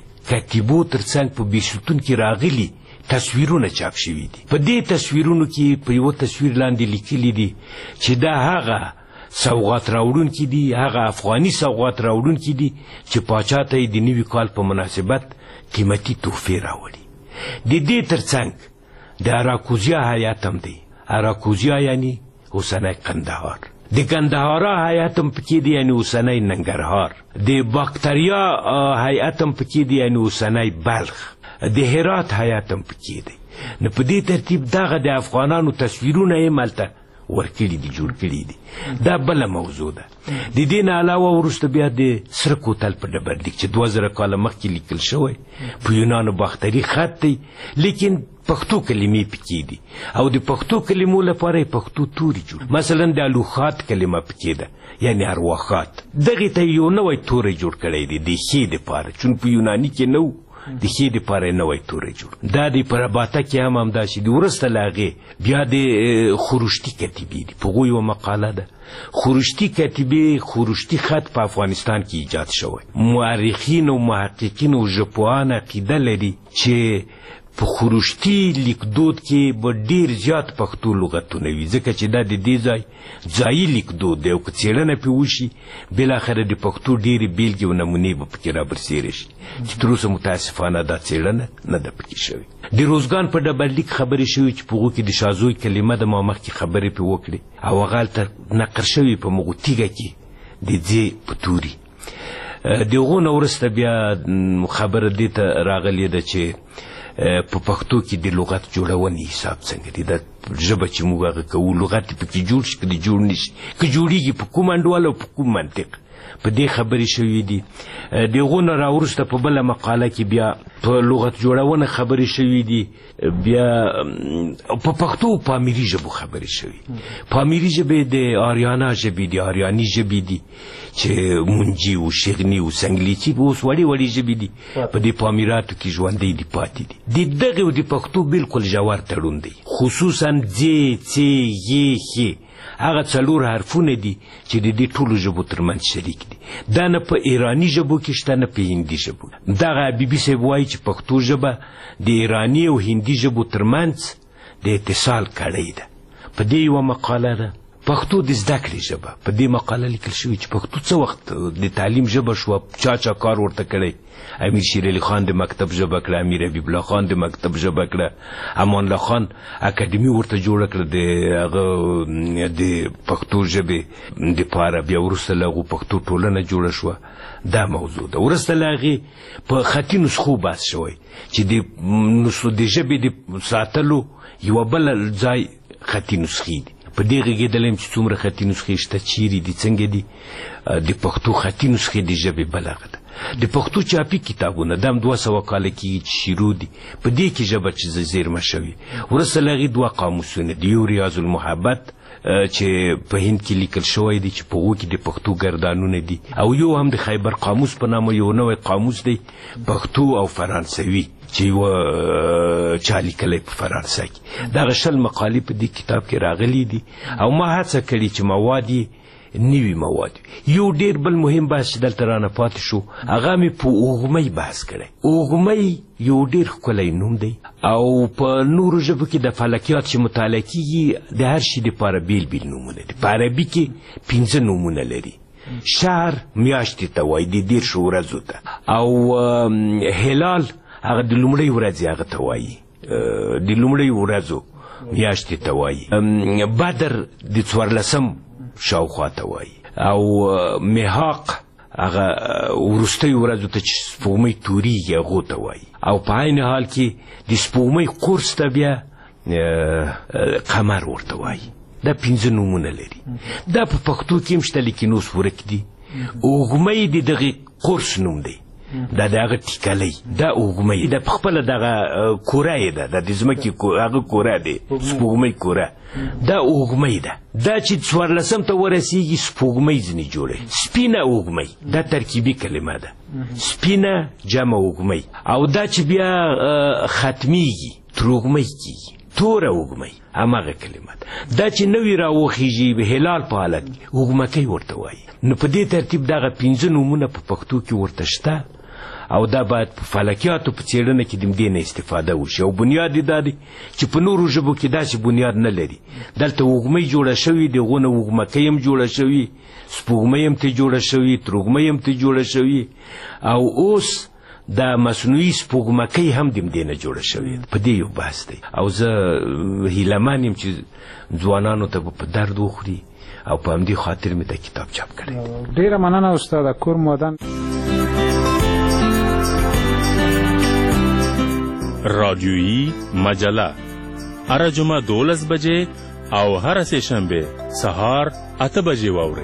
کتیبو ترڅنګ په بیستون کې راغلي تصویرونه چاپ شوي دي. په دې تصویرونو کې په یوه تصویر لاندې لیکلي دي چې دا هغه سوغات راوړونکي دي، هغه افغاني سوغات راوړونکي دي چې پاچا ته یې د نوي کال په مناسبت قیمتي تحفې راوړي. د دې ترڅنګ د اراکوزیا هیات هم دی. اراکوزیا یعنی اوسنی قندهار. د قندهارا هیات هم پکې دی، یعنی اوسنی ننګرهار. د باکتریا هیات هم پکې دی، یعنی اوسنی بلخ. د هرات هیات هم پکې دی. نو په دې ترتیب دغه د افغانانو تصویرونه یې ملته ورکړي دي، جوړ کړي دي. دا بله موضوع ده. د دې نه علاوه وروسته بیا د سره کوتل په ډبرلیک چې دوه زره کاله مخکې لیکل شوی په یونانو باختري خط دی، لیکن پښتو کلمې پکې دي، او د پښتو کلمو لپاره یې پښتو توري جوړ. مثلا د الوخات کلمه پکې ده، یعنی ارواخات. دغې ته یو نوی توری جوړ کړی دی د ښې دپاره، چون په یوناني کې نه و، د ښې دپاره یې نوی توری جوړ. دا د په رباطه کې هم همداسې دي. وروسته له هغې بیا د خروشتي کتیبې دي. په هغو یوه مقاله ده، خروشتي کتیبې، خروشتي خط په افغانستان کې ایجاد شوی. مورخین او محققین او ژبپوهان عقیده لري چې په خروشتي لیکدود کې به ډېر زیات پښتو لغتونه وي، ځکه چې دا د دې ځای ځایي لیکدود دی، او که څېړنه پرې وشي بالاخره د پښتو ډېرې بېلګې او نمونې به پکې رابرسېره شي، چې تر اوسه متاسفانه دا څېړنه نه ده پکې شوې. د روزګان په ډبرلیک خبرې شوي چې په هغو کې د شازوی کلمه د ما مخکې خبرې پرې وکړې، او هغه هلته نقل شوي په مغو تیږه کې د ځې په توري. د هغو نه وروسته بیا خبره دې ته راغلې ده چې په پښتو کې د لغت جوړونې حساب څنګه دی. دا ژبه چې موږ هغه کوو لغت پکې جوړ شي که د جوړ نه شي، که جوړېږي په کوم انډول او په کوم منطق، په دې خبرې شوي دي. د هغو نه راوروسته په بله مقاله کې بیا په لغت جوړونه خبرې شوي دي. بیا په پښتو او پامیري ژبو خبرې شوي. پامیري ژبې د آریانا ژبې دي، آریاني ژبې دي چې منجي او شغني او سنګلیچي اوس وړې وړې ژبې دي، په دې پامیراتو کې ژوندۍ دي پاتې دي. د دغې او د پښتو بالکل ژور تړون دی، خصوصا ځې، څې، یې، ښې، هغه څلور حرفونه دي چې د دې ټولو ژبو ترمنځ شریک دي. دا نه په ایراني ژبو کې شته، نه په هندي ژبو. دغه حبیبي صاحب وایي چې پښتو ژبه د ایراني او هندي ژبو ترمنځ د اتصال کړۍ ده. په دې یوه مقاله ده پښتو د زده کړې ژبه. په دې مقاله لیکل شوي چې پښتو څه وخت د تعلیم ژبه شوه، چا چا کار ورته کړی. امیر شیر علي خان د مکتب ژبه کړه، امیر حبیب الله خان د مکتب ژبه کړه، امان الله خان اکاډمي ورته جوړه کړه د هغه د پښتو ژبې دپاره. بیا وروسته له هغو پښتو ټولنه جوړه شوه. دا موضوع ده. وروسته له هغې په خطي نسخو بحث شوی چې د ژبې د ساتلو یوه بله ځای خطي نسخې دي. په دې غږېدلی یم چې څومره خطي نسخې شته، چیرې دي، څنګه دي. د پښتو خطي نسخې د ژبې بلغه ده. د پښتو چاپي کتابونه دا هم دوه سوه کاله کېږي چې شروع دي په دې کې ژبه چې زیرمه شوې. وروسته له هغې دوه قاموسونه دي، یو ریاض المحبت چې په هند کې لیکل شوی دی چې په هغو کې د پښتو ګردانونه دي، او یو هم د خیبر قاموس په نامه یو نوی قاموس دی پښتو او فرانسوي چې یوه چا لیکلی په فرانسه کې. دغه شل مقالې په دې کتاب کې راغلي دي، او ما هڅه کړې چې مواد یې نوي مواد. یو ډیر بل مهم بحث چې دلته رانه پاتې شو هغه مې په اوغمۍ بحث کړی. اوغمۍ یو ډیر ښکلی نوم دی، او په نورو ژبو کې د فلکیات چې مطالعه کېږي د هر شي دپاره بیل بیل نومونه دي. په عربي کې پنځه نومونه لري. شهر میاشتې ته وایي، د دېرشو ورځو ته، او هلال هغه د لومړۍ ورځې هغه ته وایي، د لومړۍ ورځو میاشتې ته وایي. بدر د څوارلسم شاوخوا ته وایي، او محاق هغه وروستۍ ورځو ته چې سپوږمۍ تورېږي هغو ته وایي، او په عین حال کې د سپوږمۍ قرص ته بیا قمر ورته وایي. دا پنځه نومونه لري. دا په پښتو کې هم شته لیکن اوس ورک دي. اوغمۍ د دغې قرص نوم دی، دا د هغه ټیکلی، دا اوغمۍ دا په خپله دغه کوره یې ده، دا د ځمکې هغه کوره دی، سپوږمۍ کوره، دا اوغمۍ ده. دا چې څوارلسم ته ورسېږي سپوږمۍ ځینې جوړوي. سپینه اوغمۍ دا ترکیبي کلمه ده، سپینه جمع اوغمۍ. او دا چې بیا ختمیږي تروغمۍ کېږي، توره اوغمۍ هماغه کلمه ده. دا چې نوي راوخیږي هلال په حالت کې اوغمکۍ ورته وایي. نو په دې ترتیب دغه پنځه نومونه په پښتو کې ورته شته، او دا باید په فلکیاتو په څېړنه کې د دې نه استفاده وشي. او بنیاد یې دا دی چې په نورو ژبو کې داسې بنیاد نه لري. دلته اوغمۍ جوړه شوې، دغو نه اوغمکۍ هم جوړه شوې، سپوږمۍ هم ترې جوړه شوې، تروږمۍ هم ترې جوړه شوې، او اوس دا مصنوعي سپوږمکۍ هم د دې نه جوړه شوې. په دې یو بحث دی، او زه هیلهمن یم چې ځوانانو ته به په درد وخوري، او په همدې خاطر مې دا کتاب چاپ کړی. ډېره مننه استاده کور مودن. رادیویی مجله هر جمعه دولس بجې او هر سه شنبه سهار اته بجې واورئ.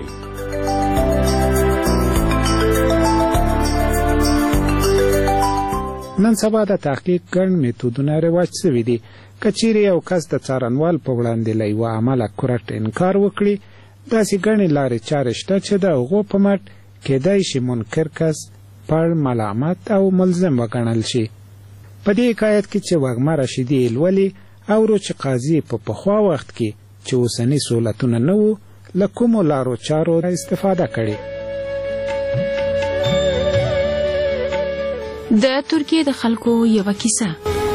نن سبا د تحقیق ګڼ میتودونه رواج شوي دي. که چیرې یو کس د څارنوال په وړاندې له یوه عمله کورټ انکار وکړي، داسې ګڼې لارې چارې شته چې د هغو په مټ کیدای شي منکر کس پړ، ملامت او ملزم وګڼل شي. په دې حکایت کې چې وږمه رشیدي لولي اورو چې قاضي په پخوا وخت کې چې اوسني سهولتونه نه وو له کومو لارو چارو استفاده کړې. د ترکیې د خلکو یوه کیسه.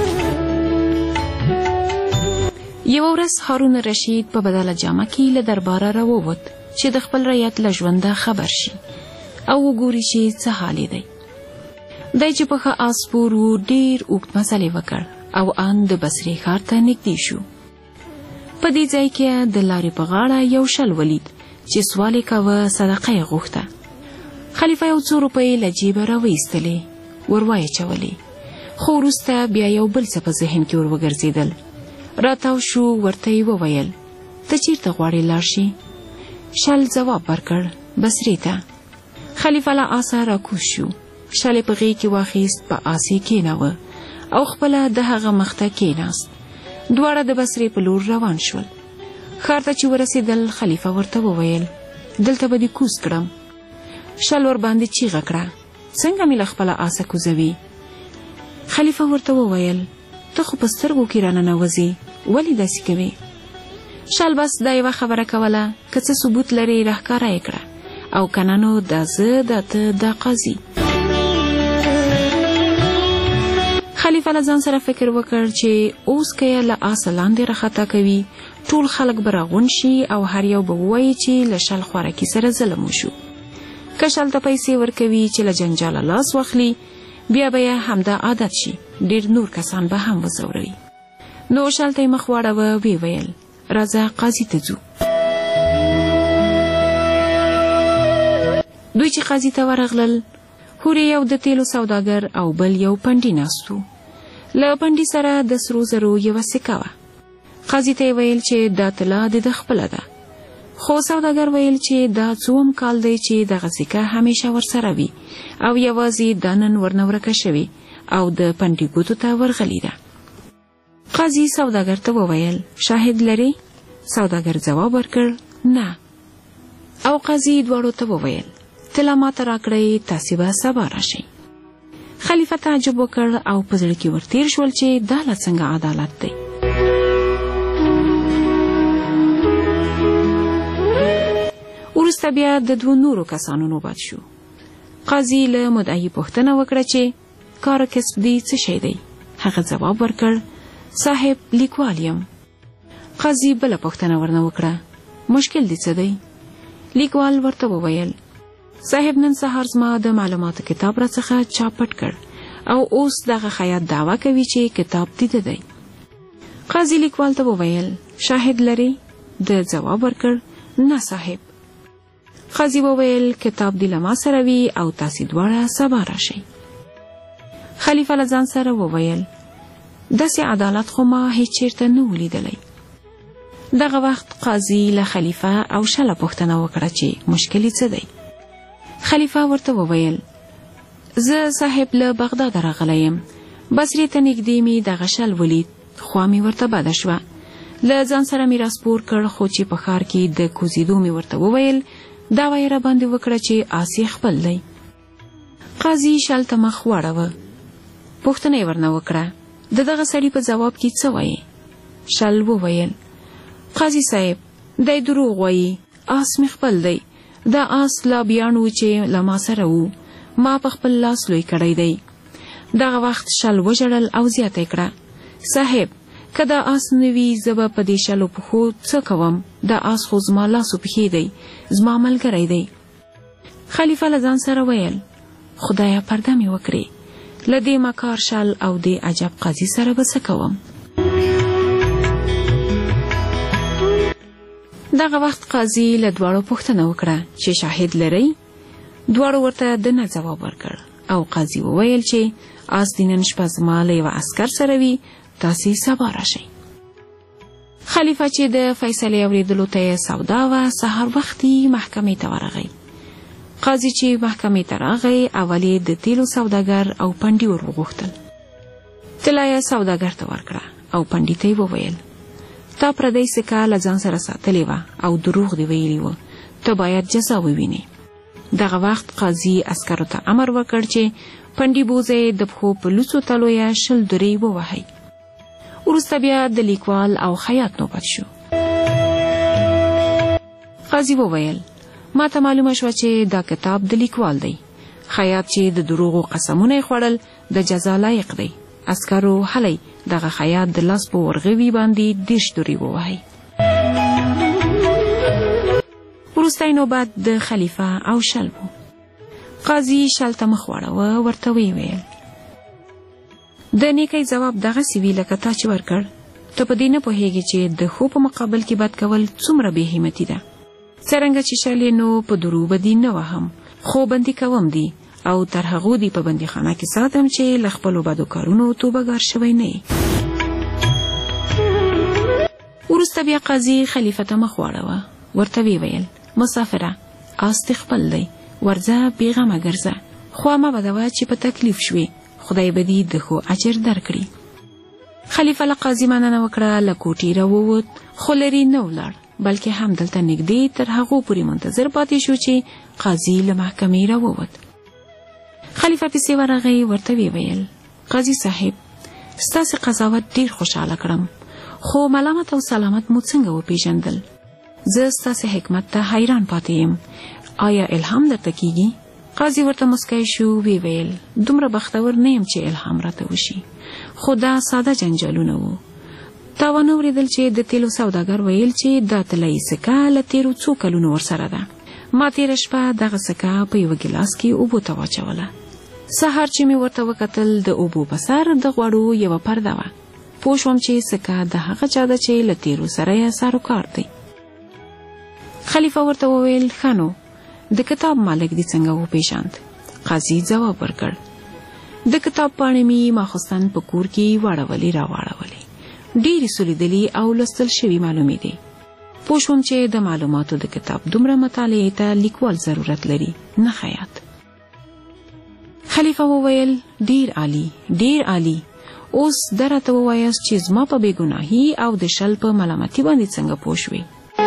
یو ورځ هارون رشید په بدله جامه کې له درباره راووت چې د خپل رعیت له ژونده خبر شي او وګوري چې څه حال دی. دی چې په ښه آس سپور و ډېر اوږد مزل یې وکړ او ان د بصرې ښار ته نږدې شو. په دې ځای کې د لارې په غاړه یو شل ولید چې سوال یې کاوه، صدقه یې غوښته. خلیفه یو څو روپۍ له جیبه راویستلې، ور واچولې، خو وروسته بیا یو بل څه په ذهن کې ور وګرځېدل. راتاو شو، ورته یې وویل ته چیرته غواړې لاړ شې؟ شل ځواب ورکړ بصرې ته. خلیفه له آسه راکوز شو، شل یې په غېږ کې واخیست، په آس یې کېناوه او خپله د هغه مخته کېناست. دواړه د بصرې په لور روان شول. ښار ته چې ورسېدل خلیفه ورته وویل دلته به دې کوز کړم. شل ور باندې چیغه کړه څنګه مې له خپله آسه کوزوي؟ خلیفه ورته وویل ته خو په سترګو کې راننوځې، ولې داسې کوې؟ شل بس دا یوه خبره کوله، که څه ثبوت لرې راښکاره یې کړه، او که نه نو دا زه دا ته دا قاضي. خلیفه له ځان سره فکر وکړ چې اوس که یې له آسه لاندې راښکته کوي، ټول خلک به راغونډ شي او هر یو به ووایي چې له شل خوارکي سره ظلم وشو. که شل ته پیسې ورکوي چې له جنجاله لاس واخلي، بیا به یې همدا عادت شي، ډېر نور کسان به هم وځوروي. نو شل ته یې مخ واړوه، ویې ویل راځه قاضي ته ځو. دوی چې قاضي ته ورغلل، هورې یو د تیلو سوداګر او بل یو پنډي ناست و. له پنډي سره د سرو زرو یوه سکه وه. قاضي ته ویل چې دا طلا د خپل ده، خو سوداګر ویل چې دا څوم کال دی چې دغه سکه همیشه ورسره وي او یوازې دا نن ورنورکه شوي او د پنډي ګوتو ته ورغلی ده. قاضي سوداګر ته وویل شاهد لري؟ سوداګر ځواب ورکړ نه. او قاضي دواړو ته وویل طلا ماته راکړئ، تاسې به سبا راشئ. خلیفه تعجب وکړ او په زړه کې ورتیر شول چې دا لا څنګه عدالت دی. وروسته بیا د دوه نورو کسانو نوبت شو. قاضي له مدعي پوښتنه وکړه چې کار کسب دی څه شی دی؟ هغه ځواب ورکړ صاحب لیکوال یم. قاضي بله پوښتنه ورنه وکړه مشکل دی څه دی؟ لیکوال ورته وویل صاحب نن سهار زما د معلوماتو کتاب را څخه چا پټ کړ او اوس دغه خیاط دعوه کوي چې کتاب دیده دی. قاضي لیکوال ته وویل شاهد لري؟ د ځواب ورکړ نه صاحب. قاضي وویل کتاب دی له ما سره وي او تاسې دواړه سبا راشئ. خلیفه له ځان سره وویل داسې عدالت خو ما هیڅ چیرته نه و لیدلی. دغه وخت قاضي له خلیفه او شله پوښتنه وکړه چې مشکل یې څه دی؟ خلیفه ورته وویل زه صاحب له بغداد راغلی یم، بصرې ته نږدې مې دغه شل ولید، خوا مې ورته بده شوه. له ځان سره مې راسپور کړ، خو چې په ښار کې د کوزیدو مې ورته وویل دا وایي را باندې وکړه چې آس یې خپل دی. قاضي شل ته مخ واړوه. پوښتنه یې ورنه وکړه د دغه سړي په ځواب کې څه وایي؟ شل وویل قاضي صاحب دی دروغ وایي، آس مې خپل دی. دا آس لا بیان و چې له ما سره و، ما په خپل لاس لوی کړی دی. دغه وخت شل وژړل او زیاته کړه صاحب که دا آس نه وي زه به په دې شلو پښو څه کوم؟ دا آس خو زما لاسو پښې دی، زما ملګری دی. خلیفه له ځان سره ویل خدایه پرده مې وکړې، له دې مکار شل او دې عجب قاضي سره به څه کوم؟ دغه وخت قاضي له دواړو پوښتنه وکړه چې شاهد لرئ؟ دواړو ورته د نه ځواب ورکړ او قاضي وویل چې آس د نن شپه زما له یوه عسکر سره وي، تاسې سبا راشئ. خلیفه چې د فیصلې اورېدلو ته یې سودا وه، سهار وختي محکمې ته ورغی. قاضي چې محکمې ته راغی اول یې د تیلو سوداګر او پنډي ور وغوښتل. طلا یې سوداګر ته ورکړه او پنډي ته یې وویل تا پردی سکه له ځان سره ساتلې وه او دروغ دې ویلي وه، ته باید جزا ووینې. دغه وخت قاضي عسکرو ته امر وکړ چې پنډي بوزه د پښو په لوڅو تلو یې شل درې ووهئ. وروسته بیا د لیکوال او خیاط نوبت شو. قاضي وویل ما ته معلومه شوه چې دا کتاب د لیکوال دی. خیاط چې د دروغو قسمونه یې خوړل د جزا لایق دی. عسکرو هلی دغه خیاط د لاس په ورغوي باندې دېرش دورې ووهئ. وروستی نوبت د خلیفه او شل و. قاضي شل ته مخ واړوه، ورته ویې ویل د نیکۍ ځواب دغسې وي لکه تا چې ورکړ. ته په دې نه پوهېږې چې د ښو په مقابل کې بد کول څومره بې همتي ده. څرنګه چې شل یې نو په درو بدي نه وهم، خو بندي کوم دي او تر هغو دي په بندیخانه کې ساتم چې له خپلو بدو کارونو توبهګار شوی نه یې. وروسته بیا قاضي خلیفه ته مخ واړوه، ورته ویې ویل مسافره آس دې خپل دی، ورځه بېغمه ګرځه، خوا مه بدوه چې په تکلیف شوې، خدای به دې د ښو اجر درکړي. خلیفه له قاضي مننه وکړه، له کوټې راووت، خو لرې نه ولاړ بلکې همدلته نږدې تر هغو پورې منتظر پاتې شو چې قاضي له محکمې راووت. خلیفه پسې ورغی، ورته ویې ویل قاضي صاحب ستاسې قضاوت ډېر خوشحاله کړم، خو ملامت او سلامت مو څنګه وپېژندل؟ زه ستاسې حکمت ته حیران پاتې یم، آیا الهام درته کیږي؟ قاضي ورته مسکی شو، وی ویل دومره بختور نه یم چې الهام راته وشي، خو دا ساده جنجالونه وو. تا ونه اورېدل چې د تیلو سوداګر ویل چې دا طلایي سکه له تېرو څو کلونو ورسره ده. ما تېره شپه دغه سکه په یوه ګیلاس کې اوبو ته واچوله. سهار چې مې ورته وکتل د اوبو په سر د غوړو یوه پرده وه. پوه شوم چې سکه د هغه چا ده چې له تېرو سره یې سروکار دی. خلیفه ورته وویل ښه نو د کتاب مالک دې څنګه وپېژاند؟ قاضي ځواب ورکړ د کتاب پاڼې مې ماخوستن په کور کې واړولې راواړولې، ډېرې سولیدلي او لوستل شوي معلومې دي. پوه شوم چې د معلوماتو د کتاب دومره مطالعې ته لیکوال ضرورت لري، نه خیاط. خلیفه وویل ډېر عالی، ډېر عالی. اوس درته ووایاست چې زما په بېګناهي او د شل په ملامتي باندې څنګه پوه شوې؟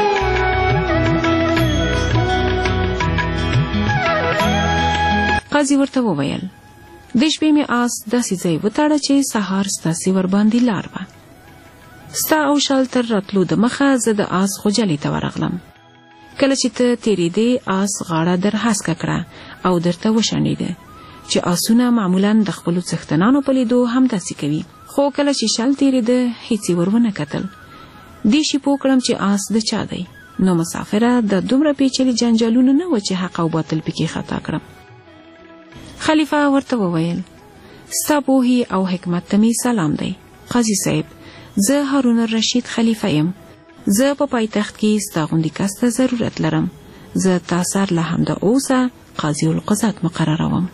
قاضي ورته وویل د شپې مې آس داسې ځای وتاړه چې سهار ستاسې ورباندې لار وه. ستا او شال تر راتلو د مخه زه د آس غوجلې ته ورغلم. کله چې ته تېرېدې آس غاړه در هسکه کړه او درته وشڼېده چې آسونه معمولا د خپلو څښتنانو په لیدو همداسې کوي. خو کله چې شال تېرېده هیڅ یې ور ونه کتل. دې شي پوه کړم چې آس د چا دی. نو مسافره د دومره پیچلي جنجالونه نه و چې حق او باطل پکې خطا کړم. خلیفه ورته وویل ستا پوهې او حکمت ته مې سلام دی. قاضي صاحب زه هارون الرشید خلیفه یم. زه په پایتخت کې ستا غوندې کس ته ضرورت لرم. زه تا سر له همده اوسه قاضي القضات مقرروم.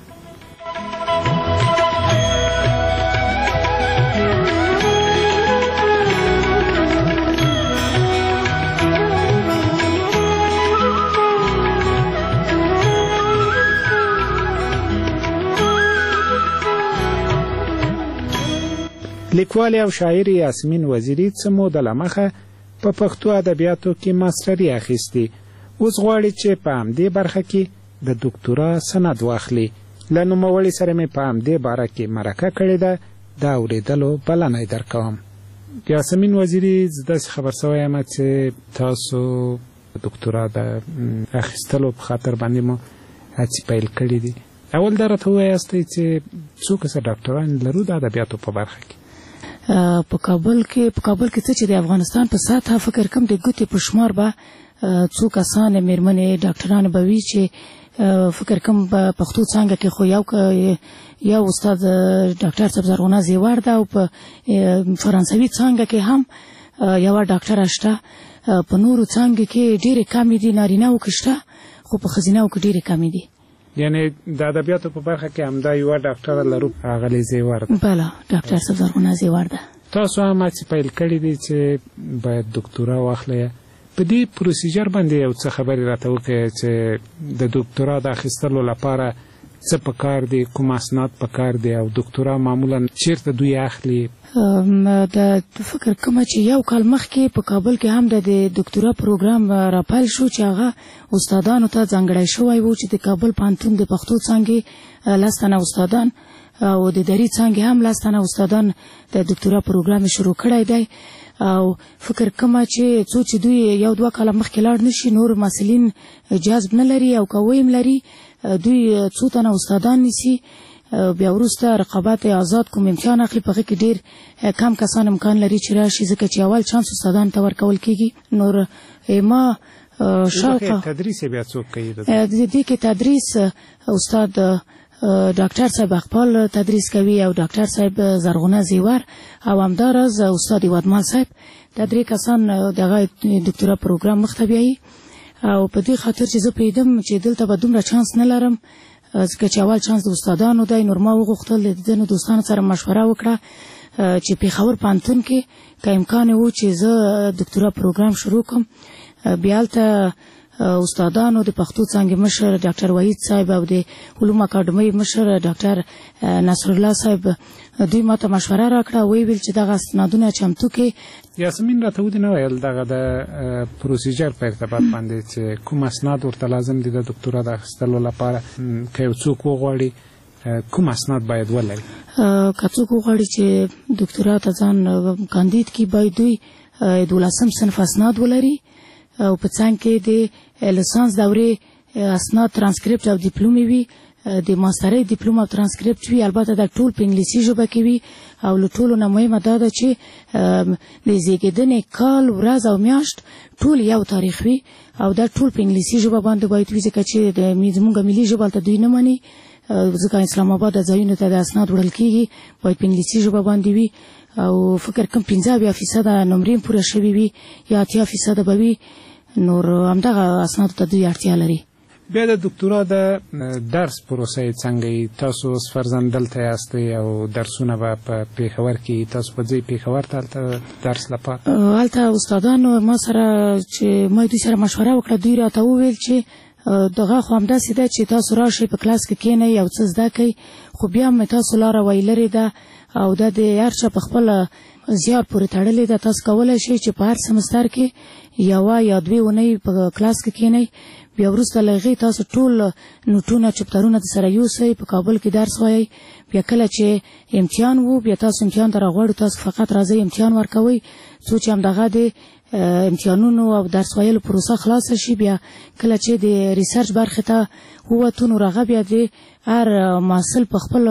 لیکوال او شاعر یاسمین وزیری څه موده له مخه په پښتو ادبیاتو کې ماستري اخیستې. اوس غواړي چې په همدې برخه کې د دوکتورا سند واخلي. له نوموړي سره مې په همدې باره کې مرکه کړې ده. د اورېدلو بلنه یې درکوم. یاسمین وزیری زه داسې خبر سوی یم چې تاسو دوکتورا د اخیستلو په خاطر باندې مو هڅې پیل کړي دي. اول دا راته ووایاستئ چې څو کسه ډاکټران لرو د ادبیاتو په برخه کې؟ په کابل کې په کابل کې څه چې د افغانستان په سطحه فکر کوم د ګوتې په شمار به څو کسان مېرمنې ډاکټران به وي چې فکر کوم په پښتو څانګه کې خو یو یو استاد ډاکټر صاحب زرغونه زیوار ده او په فرانسوي څانګه کې هم یوه ډاکټره شته. په نورو څانګو کې ډېرې کمې دي، نارینه‌و کې شته خو په ښځینه‌و کې ډېرې کمې دي. یعنی د ادبیاتو په برخه کې همدا یوه ډاکټره لرو ښاغلې زیوار ده. بله ډاکټر صاحب زرغونه زیوار ده. تاسو هم هڅې پیل کړي دي چې باید دوکتورا واخلئ. په دې پروسیجر باندې یو څه خبرې راته وکړئ چې د دوکتورا د اخیستلو لپاره څه پکار دي، کوم اسناد پکار دي او دوکتورا معمولا چیرته دوی اخلي؟ د فکر کومه چې یو کال مخکې په کابل کې هم د دوکتورا پروګرام راپیل شو چې هغه استادانو ته ځانګړی شوی و چې د کابل پوهنتون د پښتو څانګې لس تنه استادان او د دري څانګې هم لس تنه استادان د دوکتورا پروګرام شروع کړی دی. او فکر کومه چې څو چې دوی یو دوه کاله مخکې لاړ نشي نور محصلین جذب نه لري او که ویم لري دوی څو تنه استادان نیسي. بیا وروسته رقابت آزاد کوم امتحان اخلي، په هغې کې ډېر کم کسان امکان لري چې راشي ځکه چې اول چانس استادانو ته ورکول کېږي. نور ما شاوخوا تدریس یې بیا څوک کوي؟ د دې کې تدریس استاد ډاکټر صاحب اقبال تدریس کوي او ډاکټر صاحب زرغونه زیور او همداراز استاد ودمال صاحب. دا درې کسان دغه دوکتورا پروګرام مخته بیایي او په دې خاطر چې زه پوهېدم چې دلته به دومره چانس نه لرم ځکه چې اول چانس د استادانو دی. نور ما وغوښتل د ځینو دوستانو سره مشوره وکړه چې پېښور پوهنتون کې که امکان و چې زه دوکتورا پروګرام شروع کړم. بیا هلته استادانو د پښتو څانګې مشر ډاکټر وحید صاحب او د علوم اکاډمۍ مشر ډاکټر نصرالله صاحب دوی ما ته مشوره راکړه. ویې ویل چې دغه اسنادونه چمتو کې. یاسمین راته ودې نه ویل دغه د پروسیجر په ارتباط باندې چې کوم اسناد ورته لازم دي د دوکتورا د اخیستلو لپاره؟ که یو څوک وغواړي کوم اسناد باید ولري؟ که څوک وغواړي چې دوکتورا ته ځان کاندید کړي باید دوی دولسم صنف اسناد ولري او په څنګ کې د لیسانس دورې اسناد ترانسکریپټ او ډیپلومې وي، د ماسترۍ ډیپلوم او ترانسکریپټ وي. البته دا ټول په انګلیسي ژبه کې وي او له ټولو نه مهمه دا ده چې د زیږېدنې کال ورځ او میاشت ټول یو تاریخ وي او دا ټول په انګلیسي ژبه باندې باید وي ځکه چې زموږ ملي ژبه هلته دوی نه مني. ځکه اسلام آباد ځایونو ته د اسناد وړل کېږي باید په انګلیسي ژبه باندې وي او فکر کوم پنځه اویا فیصده نمرې پوره شوي وي یا اتیا فیصده به وي. نور همدغه اسنادو ته دوی اړتیا لري. بیا د ډاکټرا د درس پروسه څنګه تاسو اوس فرضاً دلته یاستئ او درسونه به په پېښور کې تاسو په ځای پېښور ته هلته درس لپاره هلته استادانو ما سره چې ما دوی سره مشوره وکړه دوی راته وویل چې دغه خو همداسې ده چې تاسو راشئ په کلاس کې کښېنئ او څه زده کوئ خو بیا هم تاسو لاره وایي لرې ده او دا د هر چا په خپله زیار پورې تړلې ده تاسو کولی شئ چې په هر سمستر کې یوه یا دوې اونۍ په کلاس کې کښېنئ بیا وروسته له هغې تاسو ټول نوټونه چپترونه د سره یوسئ په کابل کې درس وایئ بیا کله چې امتحان و بیا تاسو امتحان ته راغواړئ تاسو فقط راځئ امتحان ورکوئ څو چې همدغه د امتحانونو او درس ویلو پروسه خلاصه شي بیا کله چې د ریسرچ برخې ته ووتو نو هغه بیا د هر محصل په خپل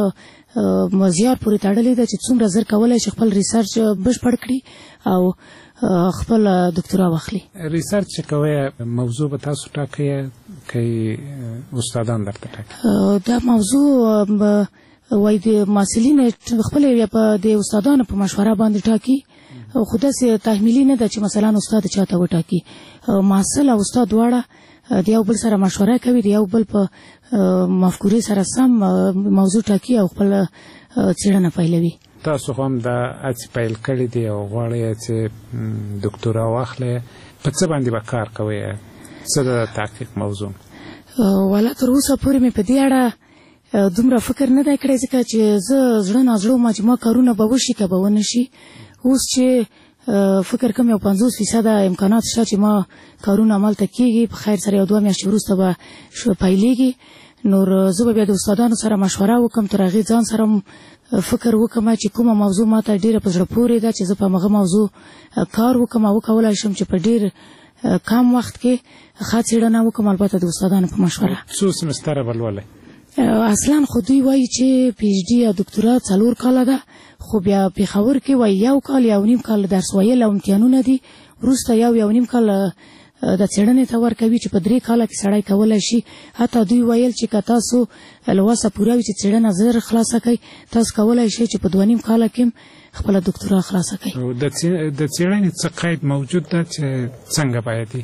زیار پورې تړلې ده چې څومره زر کولی شي خپل ریسرچ بشپړ کړي او خپل ډاکټرا واخلي. ریسرچ چې کوئ موضوع به تاسو ټاکئ که استادان درته ټاکي؟ دا موضوع وایي د محصلین خپل یا په د استادانو په مشوره باندې ټاکي خو داسې تحمیلي نه ده چې مثلا استاد چاته وټاکي محصل او استاد دواړه د یو بل سره مشوره کوي د یو بل په مفکورې سره سم موضوع ټاکي او خپل څېړنه پیلوي. تاسو هم دا هڅې پیل کړې دي او غواړئ چې ډاکټرا واخلئ په څه باندې به کار کوئ څه د تحقیق موضوع؟ والا تر اوسه پورې مې په دې اړه دومره فکر نه دی کړی ځکه چې زه زړه نازړه وم چې ما کارونه به وشي که به ونه شي اوس چې فکر کوم یو پنځوس فیصده امکانات شته چې ما کارونه عملته کېږي په خیر سره یو دوه میاشتې وروسته به پیلېږي نور زه به بیا د استادانو سره مشوره وکړم تر هغې ځان سره فکر وکړم چې کومه موضوع ما ته ډېره په زړه پورې ده چې زه په همغه موضوع کار وکړم او وکولی شم چې په ډېر کم وخت کې ښه څېړنه وکړم البته د استادانو په مشوره. څو سمستره به لولئ؟ اصلا خو دوی وایي چې پی ایچ ډي یا ډاکټرا څلور کاله ده خو بیا پېښور کې وایي یو کال یو نیم کال درس ویل او امتحانونه دي وروسته یو یو نیم کال د څېړنې ته ورکوي چې په درې کاله کې سړی کولی شي حتی دوی ویل چې که تاسو له وسه پوره وي چې څېړنه زر خلاصه کوئ تاسو کولی شئ چې په دوه نیم کاله کې هم خپله ډاکټرا خلاصه کوئ. د څېړنې څه قید موجود ده چې څنګه باید وي؟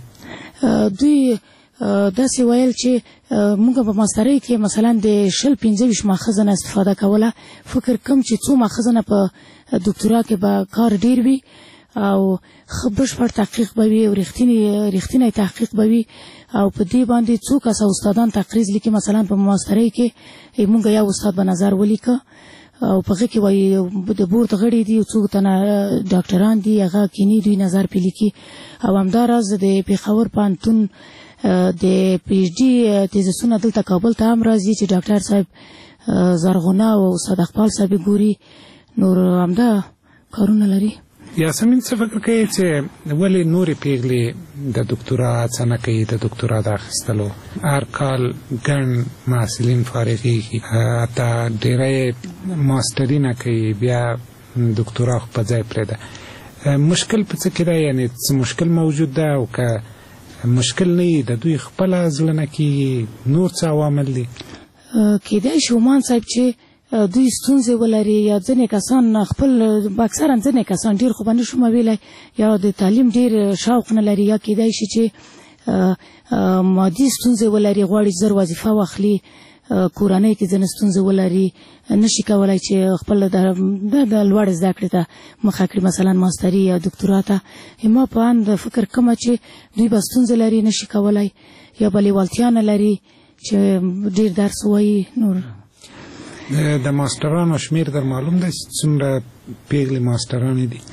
دوی داسې ویل چې موږ په ماسترۍ کې مثلا د شل پنځه ویشت ماخذه نه استفاده کوله فکر کوم چې څو ماخذه نه په ډاکټرا کې به کار ډېر وي او ښه بشپړ تحقیق به وي او رښتینی تحقیق به وي او په دې باندې څو کسه استادان تقریض لیکي مثلا په ماسترۍ کې موږ یو استاد به نظر ولیکه او په هغې کې وایي د بورډ غړي دي څو تنه ډاکټران دي هغه کینی دوی نظر پې لیکي او همداراز د پېښور پوهنتون د پی ایچ ډي تیزسونه دلته کابل ته هم راځي چې ډاکټر صاحب زرغونه او استاد اقبال صاحب ګوري نور همدا کارونه لري. یاسمین څه فکر کوي چې ولې نورې پیغلې د ډاکټرا هڅه نه کوي د ډاکټرا د اخیستلو؟ هر کال ګڼ محصلین فارغېږي حتی ډېری ماسټري نه کوي بیا ډاکټرا خو په ځای پرېږده مشکل په څه کې دی یعنې څه مشکل موجود ده او که مشکل نه وي د دوی خپله زړه نه کېږي نور څه عوامل دي؟ کېدای شي عمان صاحب چې دوی ستونزې ولري یا ځینې کسان خپل اکثرا ځینې کسان ډېر خو به نه شم ویلی یا د تعلیم ډېر شوق نه لري یا کېدای شي چې مادي ستونزې ولري غواړي زر وظیفه واخلي کورنۍ کې ځینې ستونزې ولري نشي کولی چې خپل د لوړ زده کړې ته مخه کړي مثلا ماستري یا ډاکټرا ته ما په اند فکر کومه چې دوی به ستونزې لري نشي کولی یا به لیوالتیا نه لري چې ډېر درس ووایي نور. د ماسټرانو شمېر در معلوم دی څومره پیغلې ماسټرانې دي؟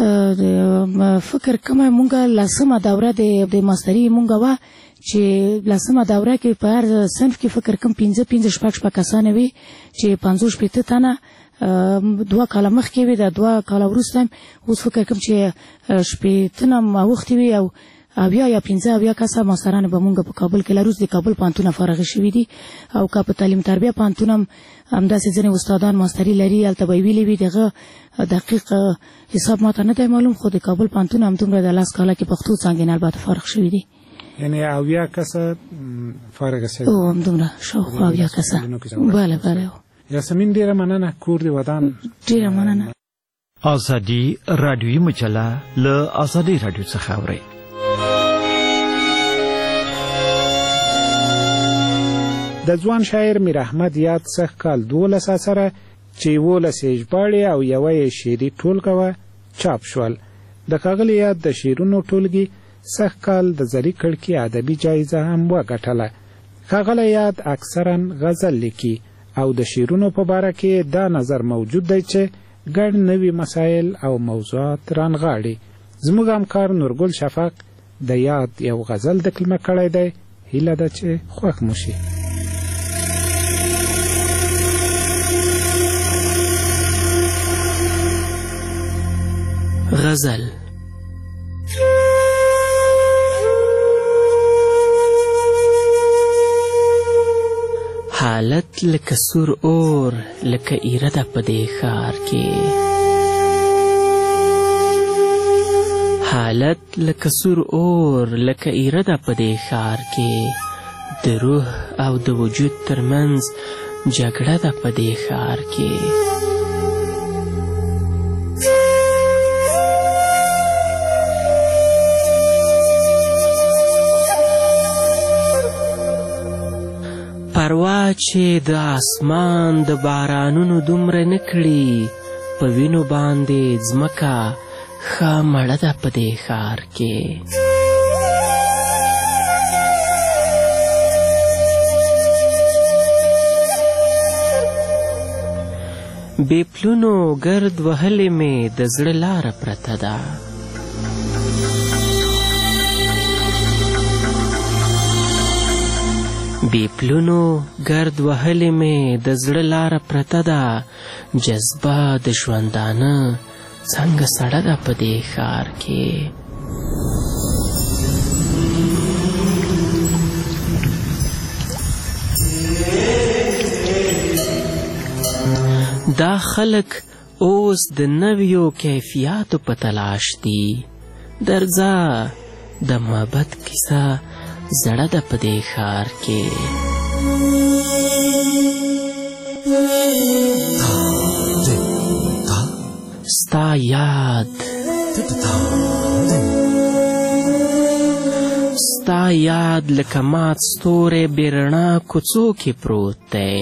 فکر کومه مونږ لسمه دوره د ماستري مونږ وه چې لسمه دوره کې په هر صنف کې فکر کوم پنځه پنځه شپږ شپږ کسانې وي چې پنځوس شپېته تنه دوه کاله مخکې وي د دوه کاله وروسته اوس فکر کوم چې شپېته نه اوښتې وي او اویا یا پنځه اویا کسه ماستران به مونږ په کابل کې لرو د کابل پوهنتونه فارغ شوي دي او که په تعلیم تربیه پوهنتون هم همداسې ځینې استادان ماستري لري هلته به یې ویلي وي دغه دقیق حساب ماته نه دی معلوم خو د کابل پوهنتون همدومره د لس کاله کې پښتو څانګې نه البته فارغ شوي دي. یعنی اویا کسه فارغ شوي او همدومره شاوخوا اویا کسه بله بله. یاسمین ډېره مننه کور دې ودان. ډېره مننه. ازادي راډیویي مجله له ازادي راډیو څخه اورئ. د ځوان شاعر میر احمد یاد سږ کال دولس اثره چې یولس یې ژباړې او یوه یې شعري ټولګه وه چاپ شول. د ښاغلي یاد د شعرونو ټولګي سږ کال د زري کړکي ادبي جایزه هم وګټله. ښاغلی یاد اکثرا غزل لیکي او د شعرونو په باره کې دا نظر موجود دی چې ګڼ نوي مسایل او موضوعات رانغاړي. زموږ همکار نورګل شفق د یاد یو غزل دکلمه کړی دی. هیله ده چې خوښ مو شي. غزل. حالت لکه سور اور لکه ایره ده په دې ښار کې. حالت لکه سور اور لکه ایره ده په دې ښار کې. د روح او د وجود ترمنځ جګړه ده په دې ښار کې. پروا چې د اسمان د بارانونو دومره نه کړي، په وینو باندې ځمکه ښه مړه ده په دې ښار کې. بې پلونو ګرد وهلې مې د زړه لاره پرته ده. بې پلونو ګرد وهلې مې د زړه لاره پرته ده. جذبه د ژوندانه څنګه سړه ده په دې ښار کې. دا خلک اوس د نویو کیفیاتو په تلاش دي. درځه د محبت کیسه زړه ده په دې ښار کې. ستا یاد ستا یاد لکه مات ستوری بې رڼا کوڅو کې پروت دی.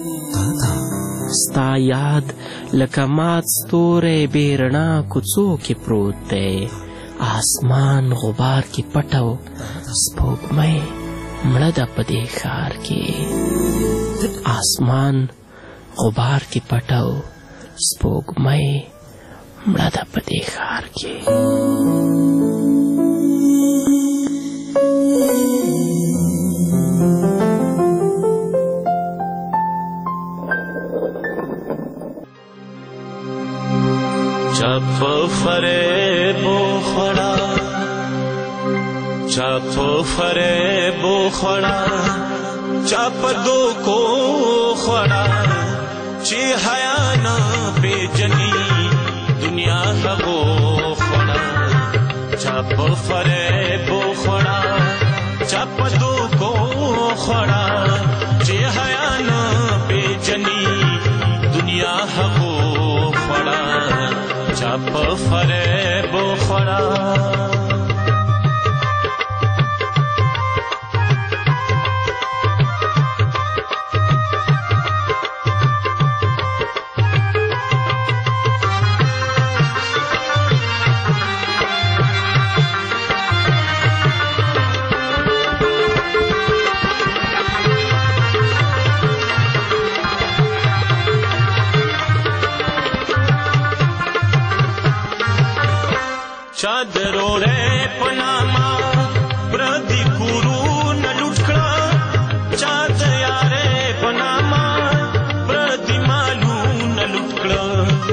ستا یاد لکه مات ستوری بې رڼا کوڅو کې پروت دی. آسمان غبار کې پټو سپوږمۍ مړه ده په دې ښار کې. آسمان غبار کې پټو سپوږمۍ مړه ده په دې ښار کې. چا په فریب وخوړه، چا په فریب وخوړه، چا په دوکو وخوړه، چې حیا نه پیژني دنیا هغو وخوړه. چا په فریب وخوړه، چا په دوکو وخوړه، چې حیا نه پیژني دنیا هغو وخوړه. چا په فریب وخوړه. چادرو رے پناما پردی کورو نہ لٹکڑا، چاد یارے پناما پردی مالو نہ لٹکڑا.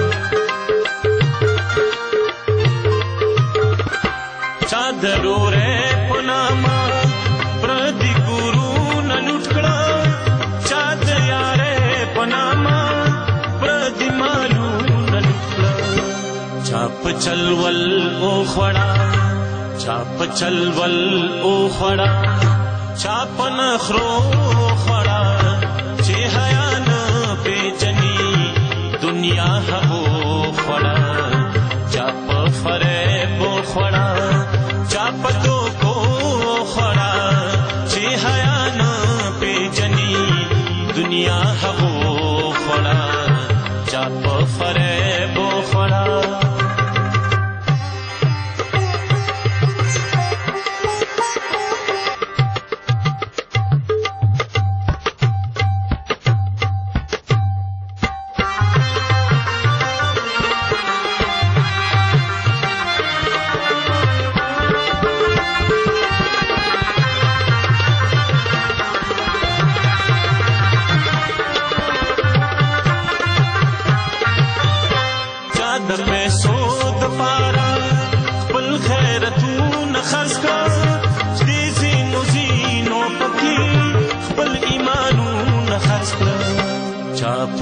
چادرو رے پناما پردی کورو نہ لٹکڑا، چاد یارے پناما پردی مالو نہ لٹکڑا. چاپ چلول او خړه، چاپ چلول او خړه، چاپ نخرو خړه، چې حیا نه پیژني دنیا هغو خړه. چاپ فریب خړه، چاپ دوکو خړه، چې حیا نه پیژني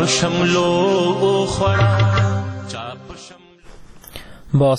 شملو خوړه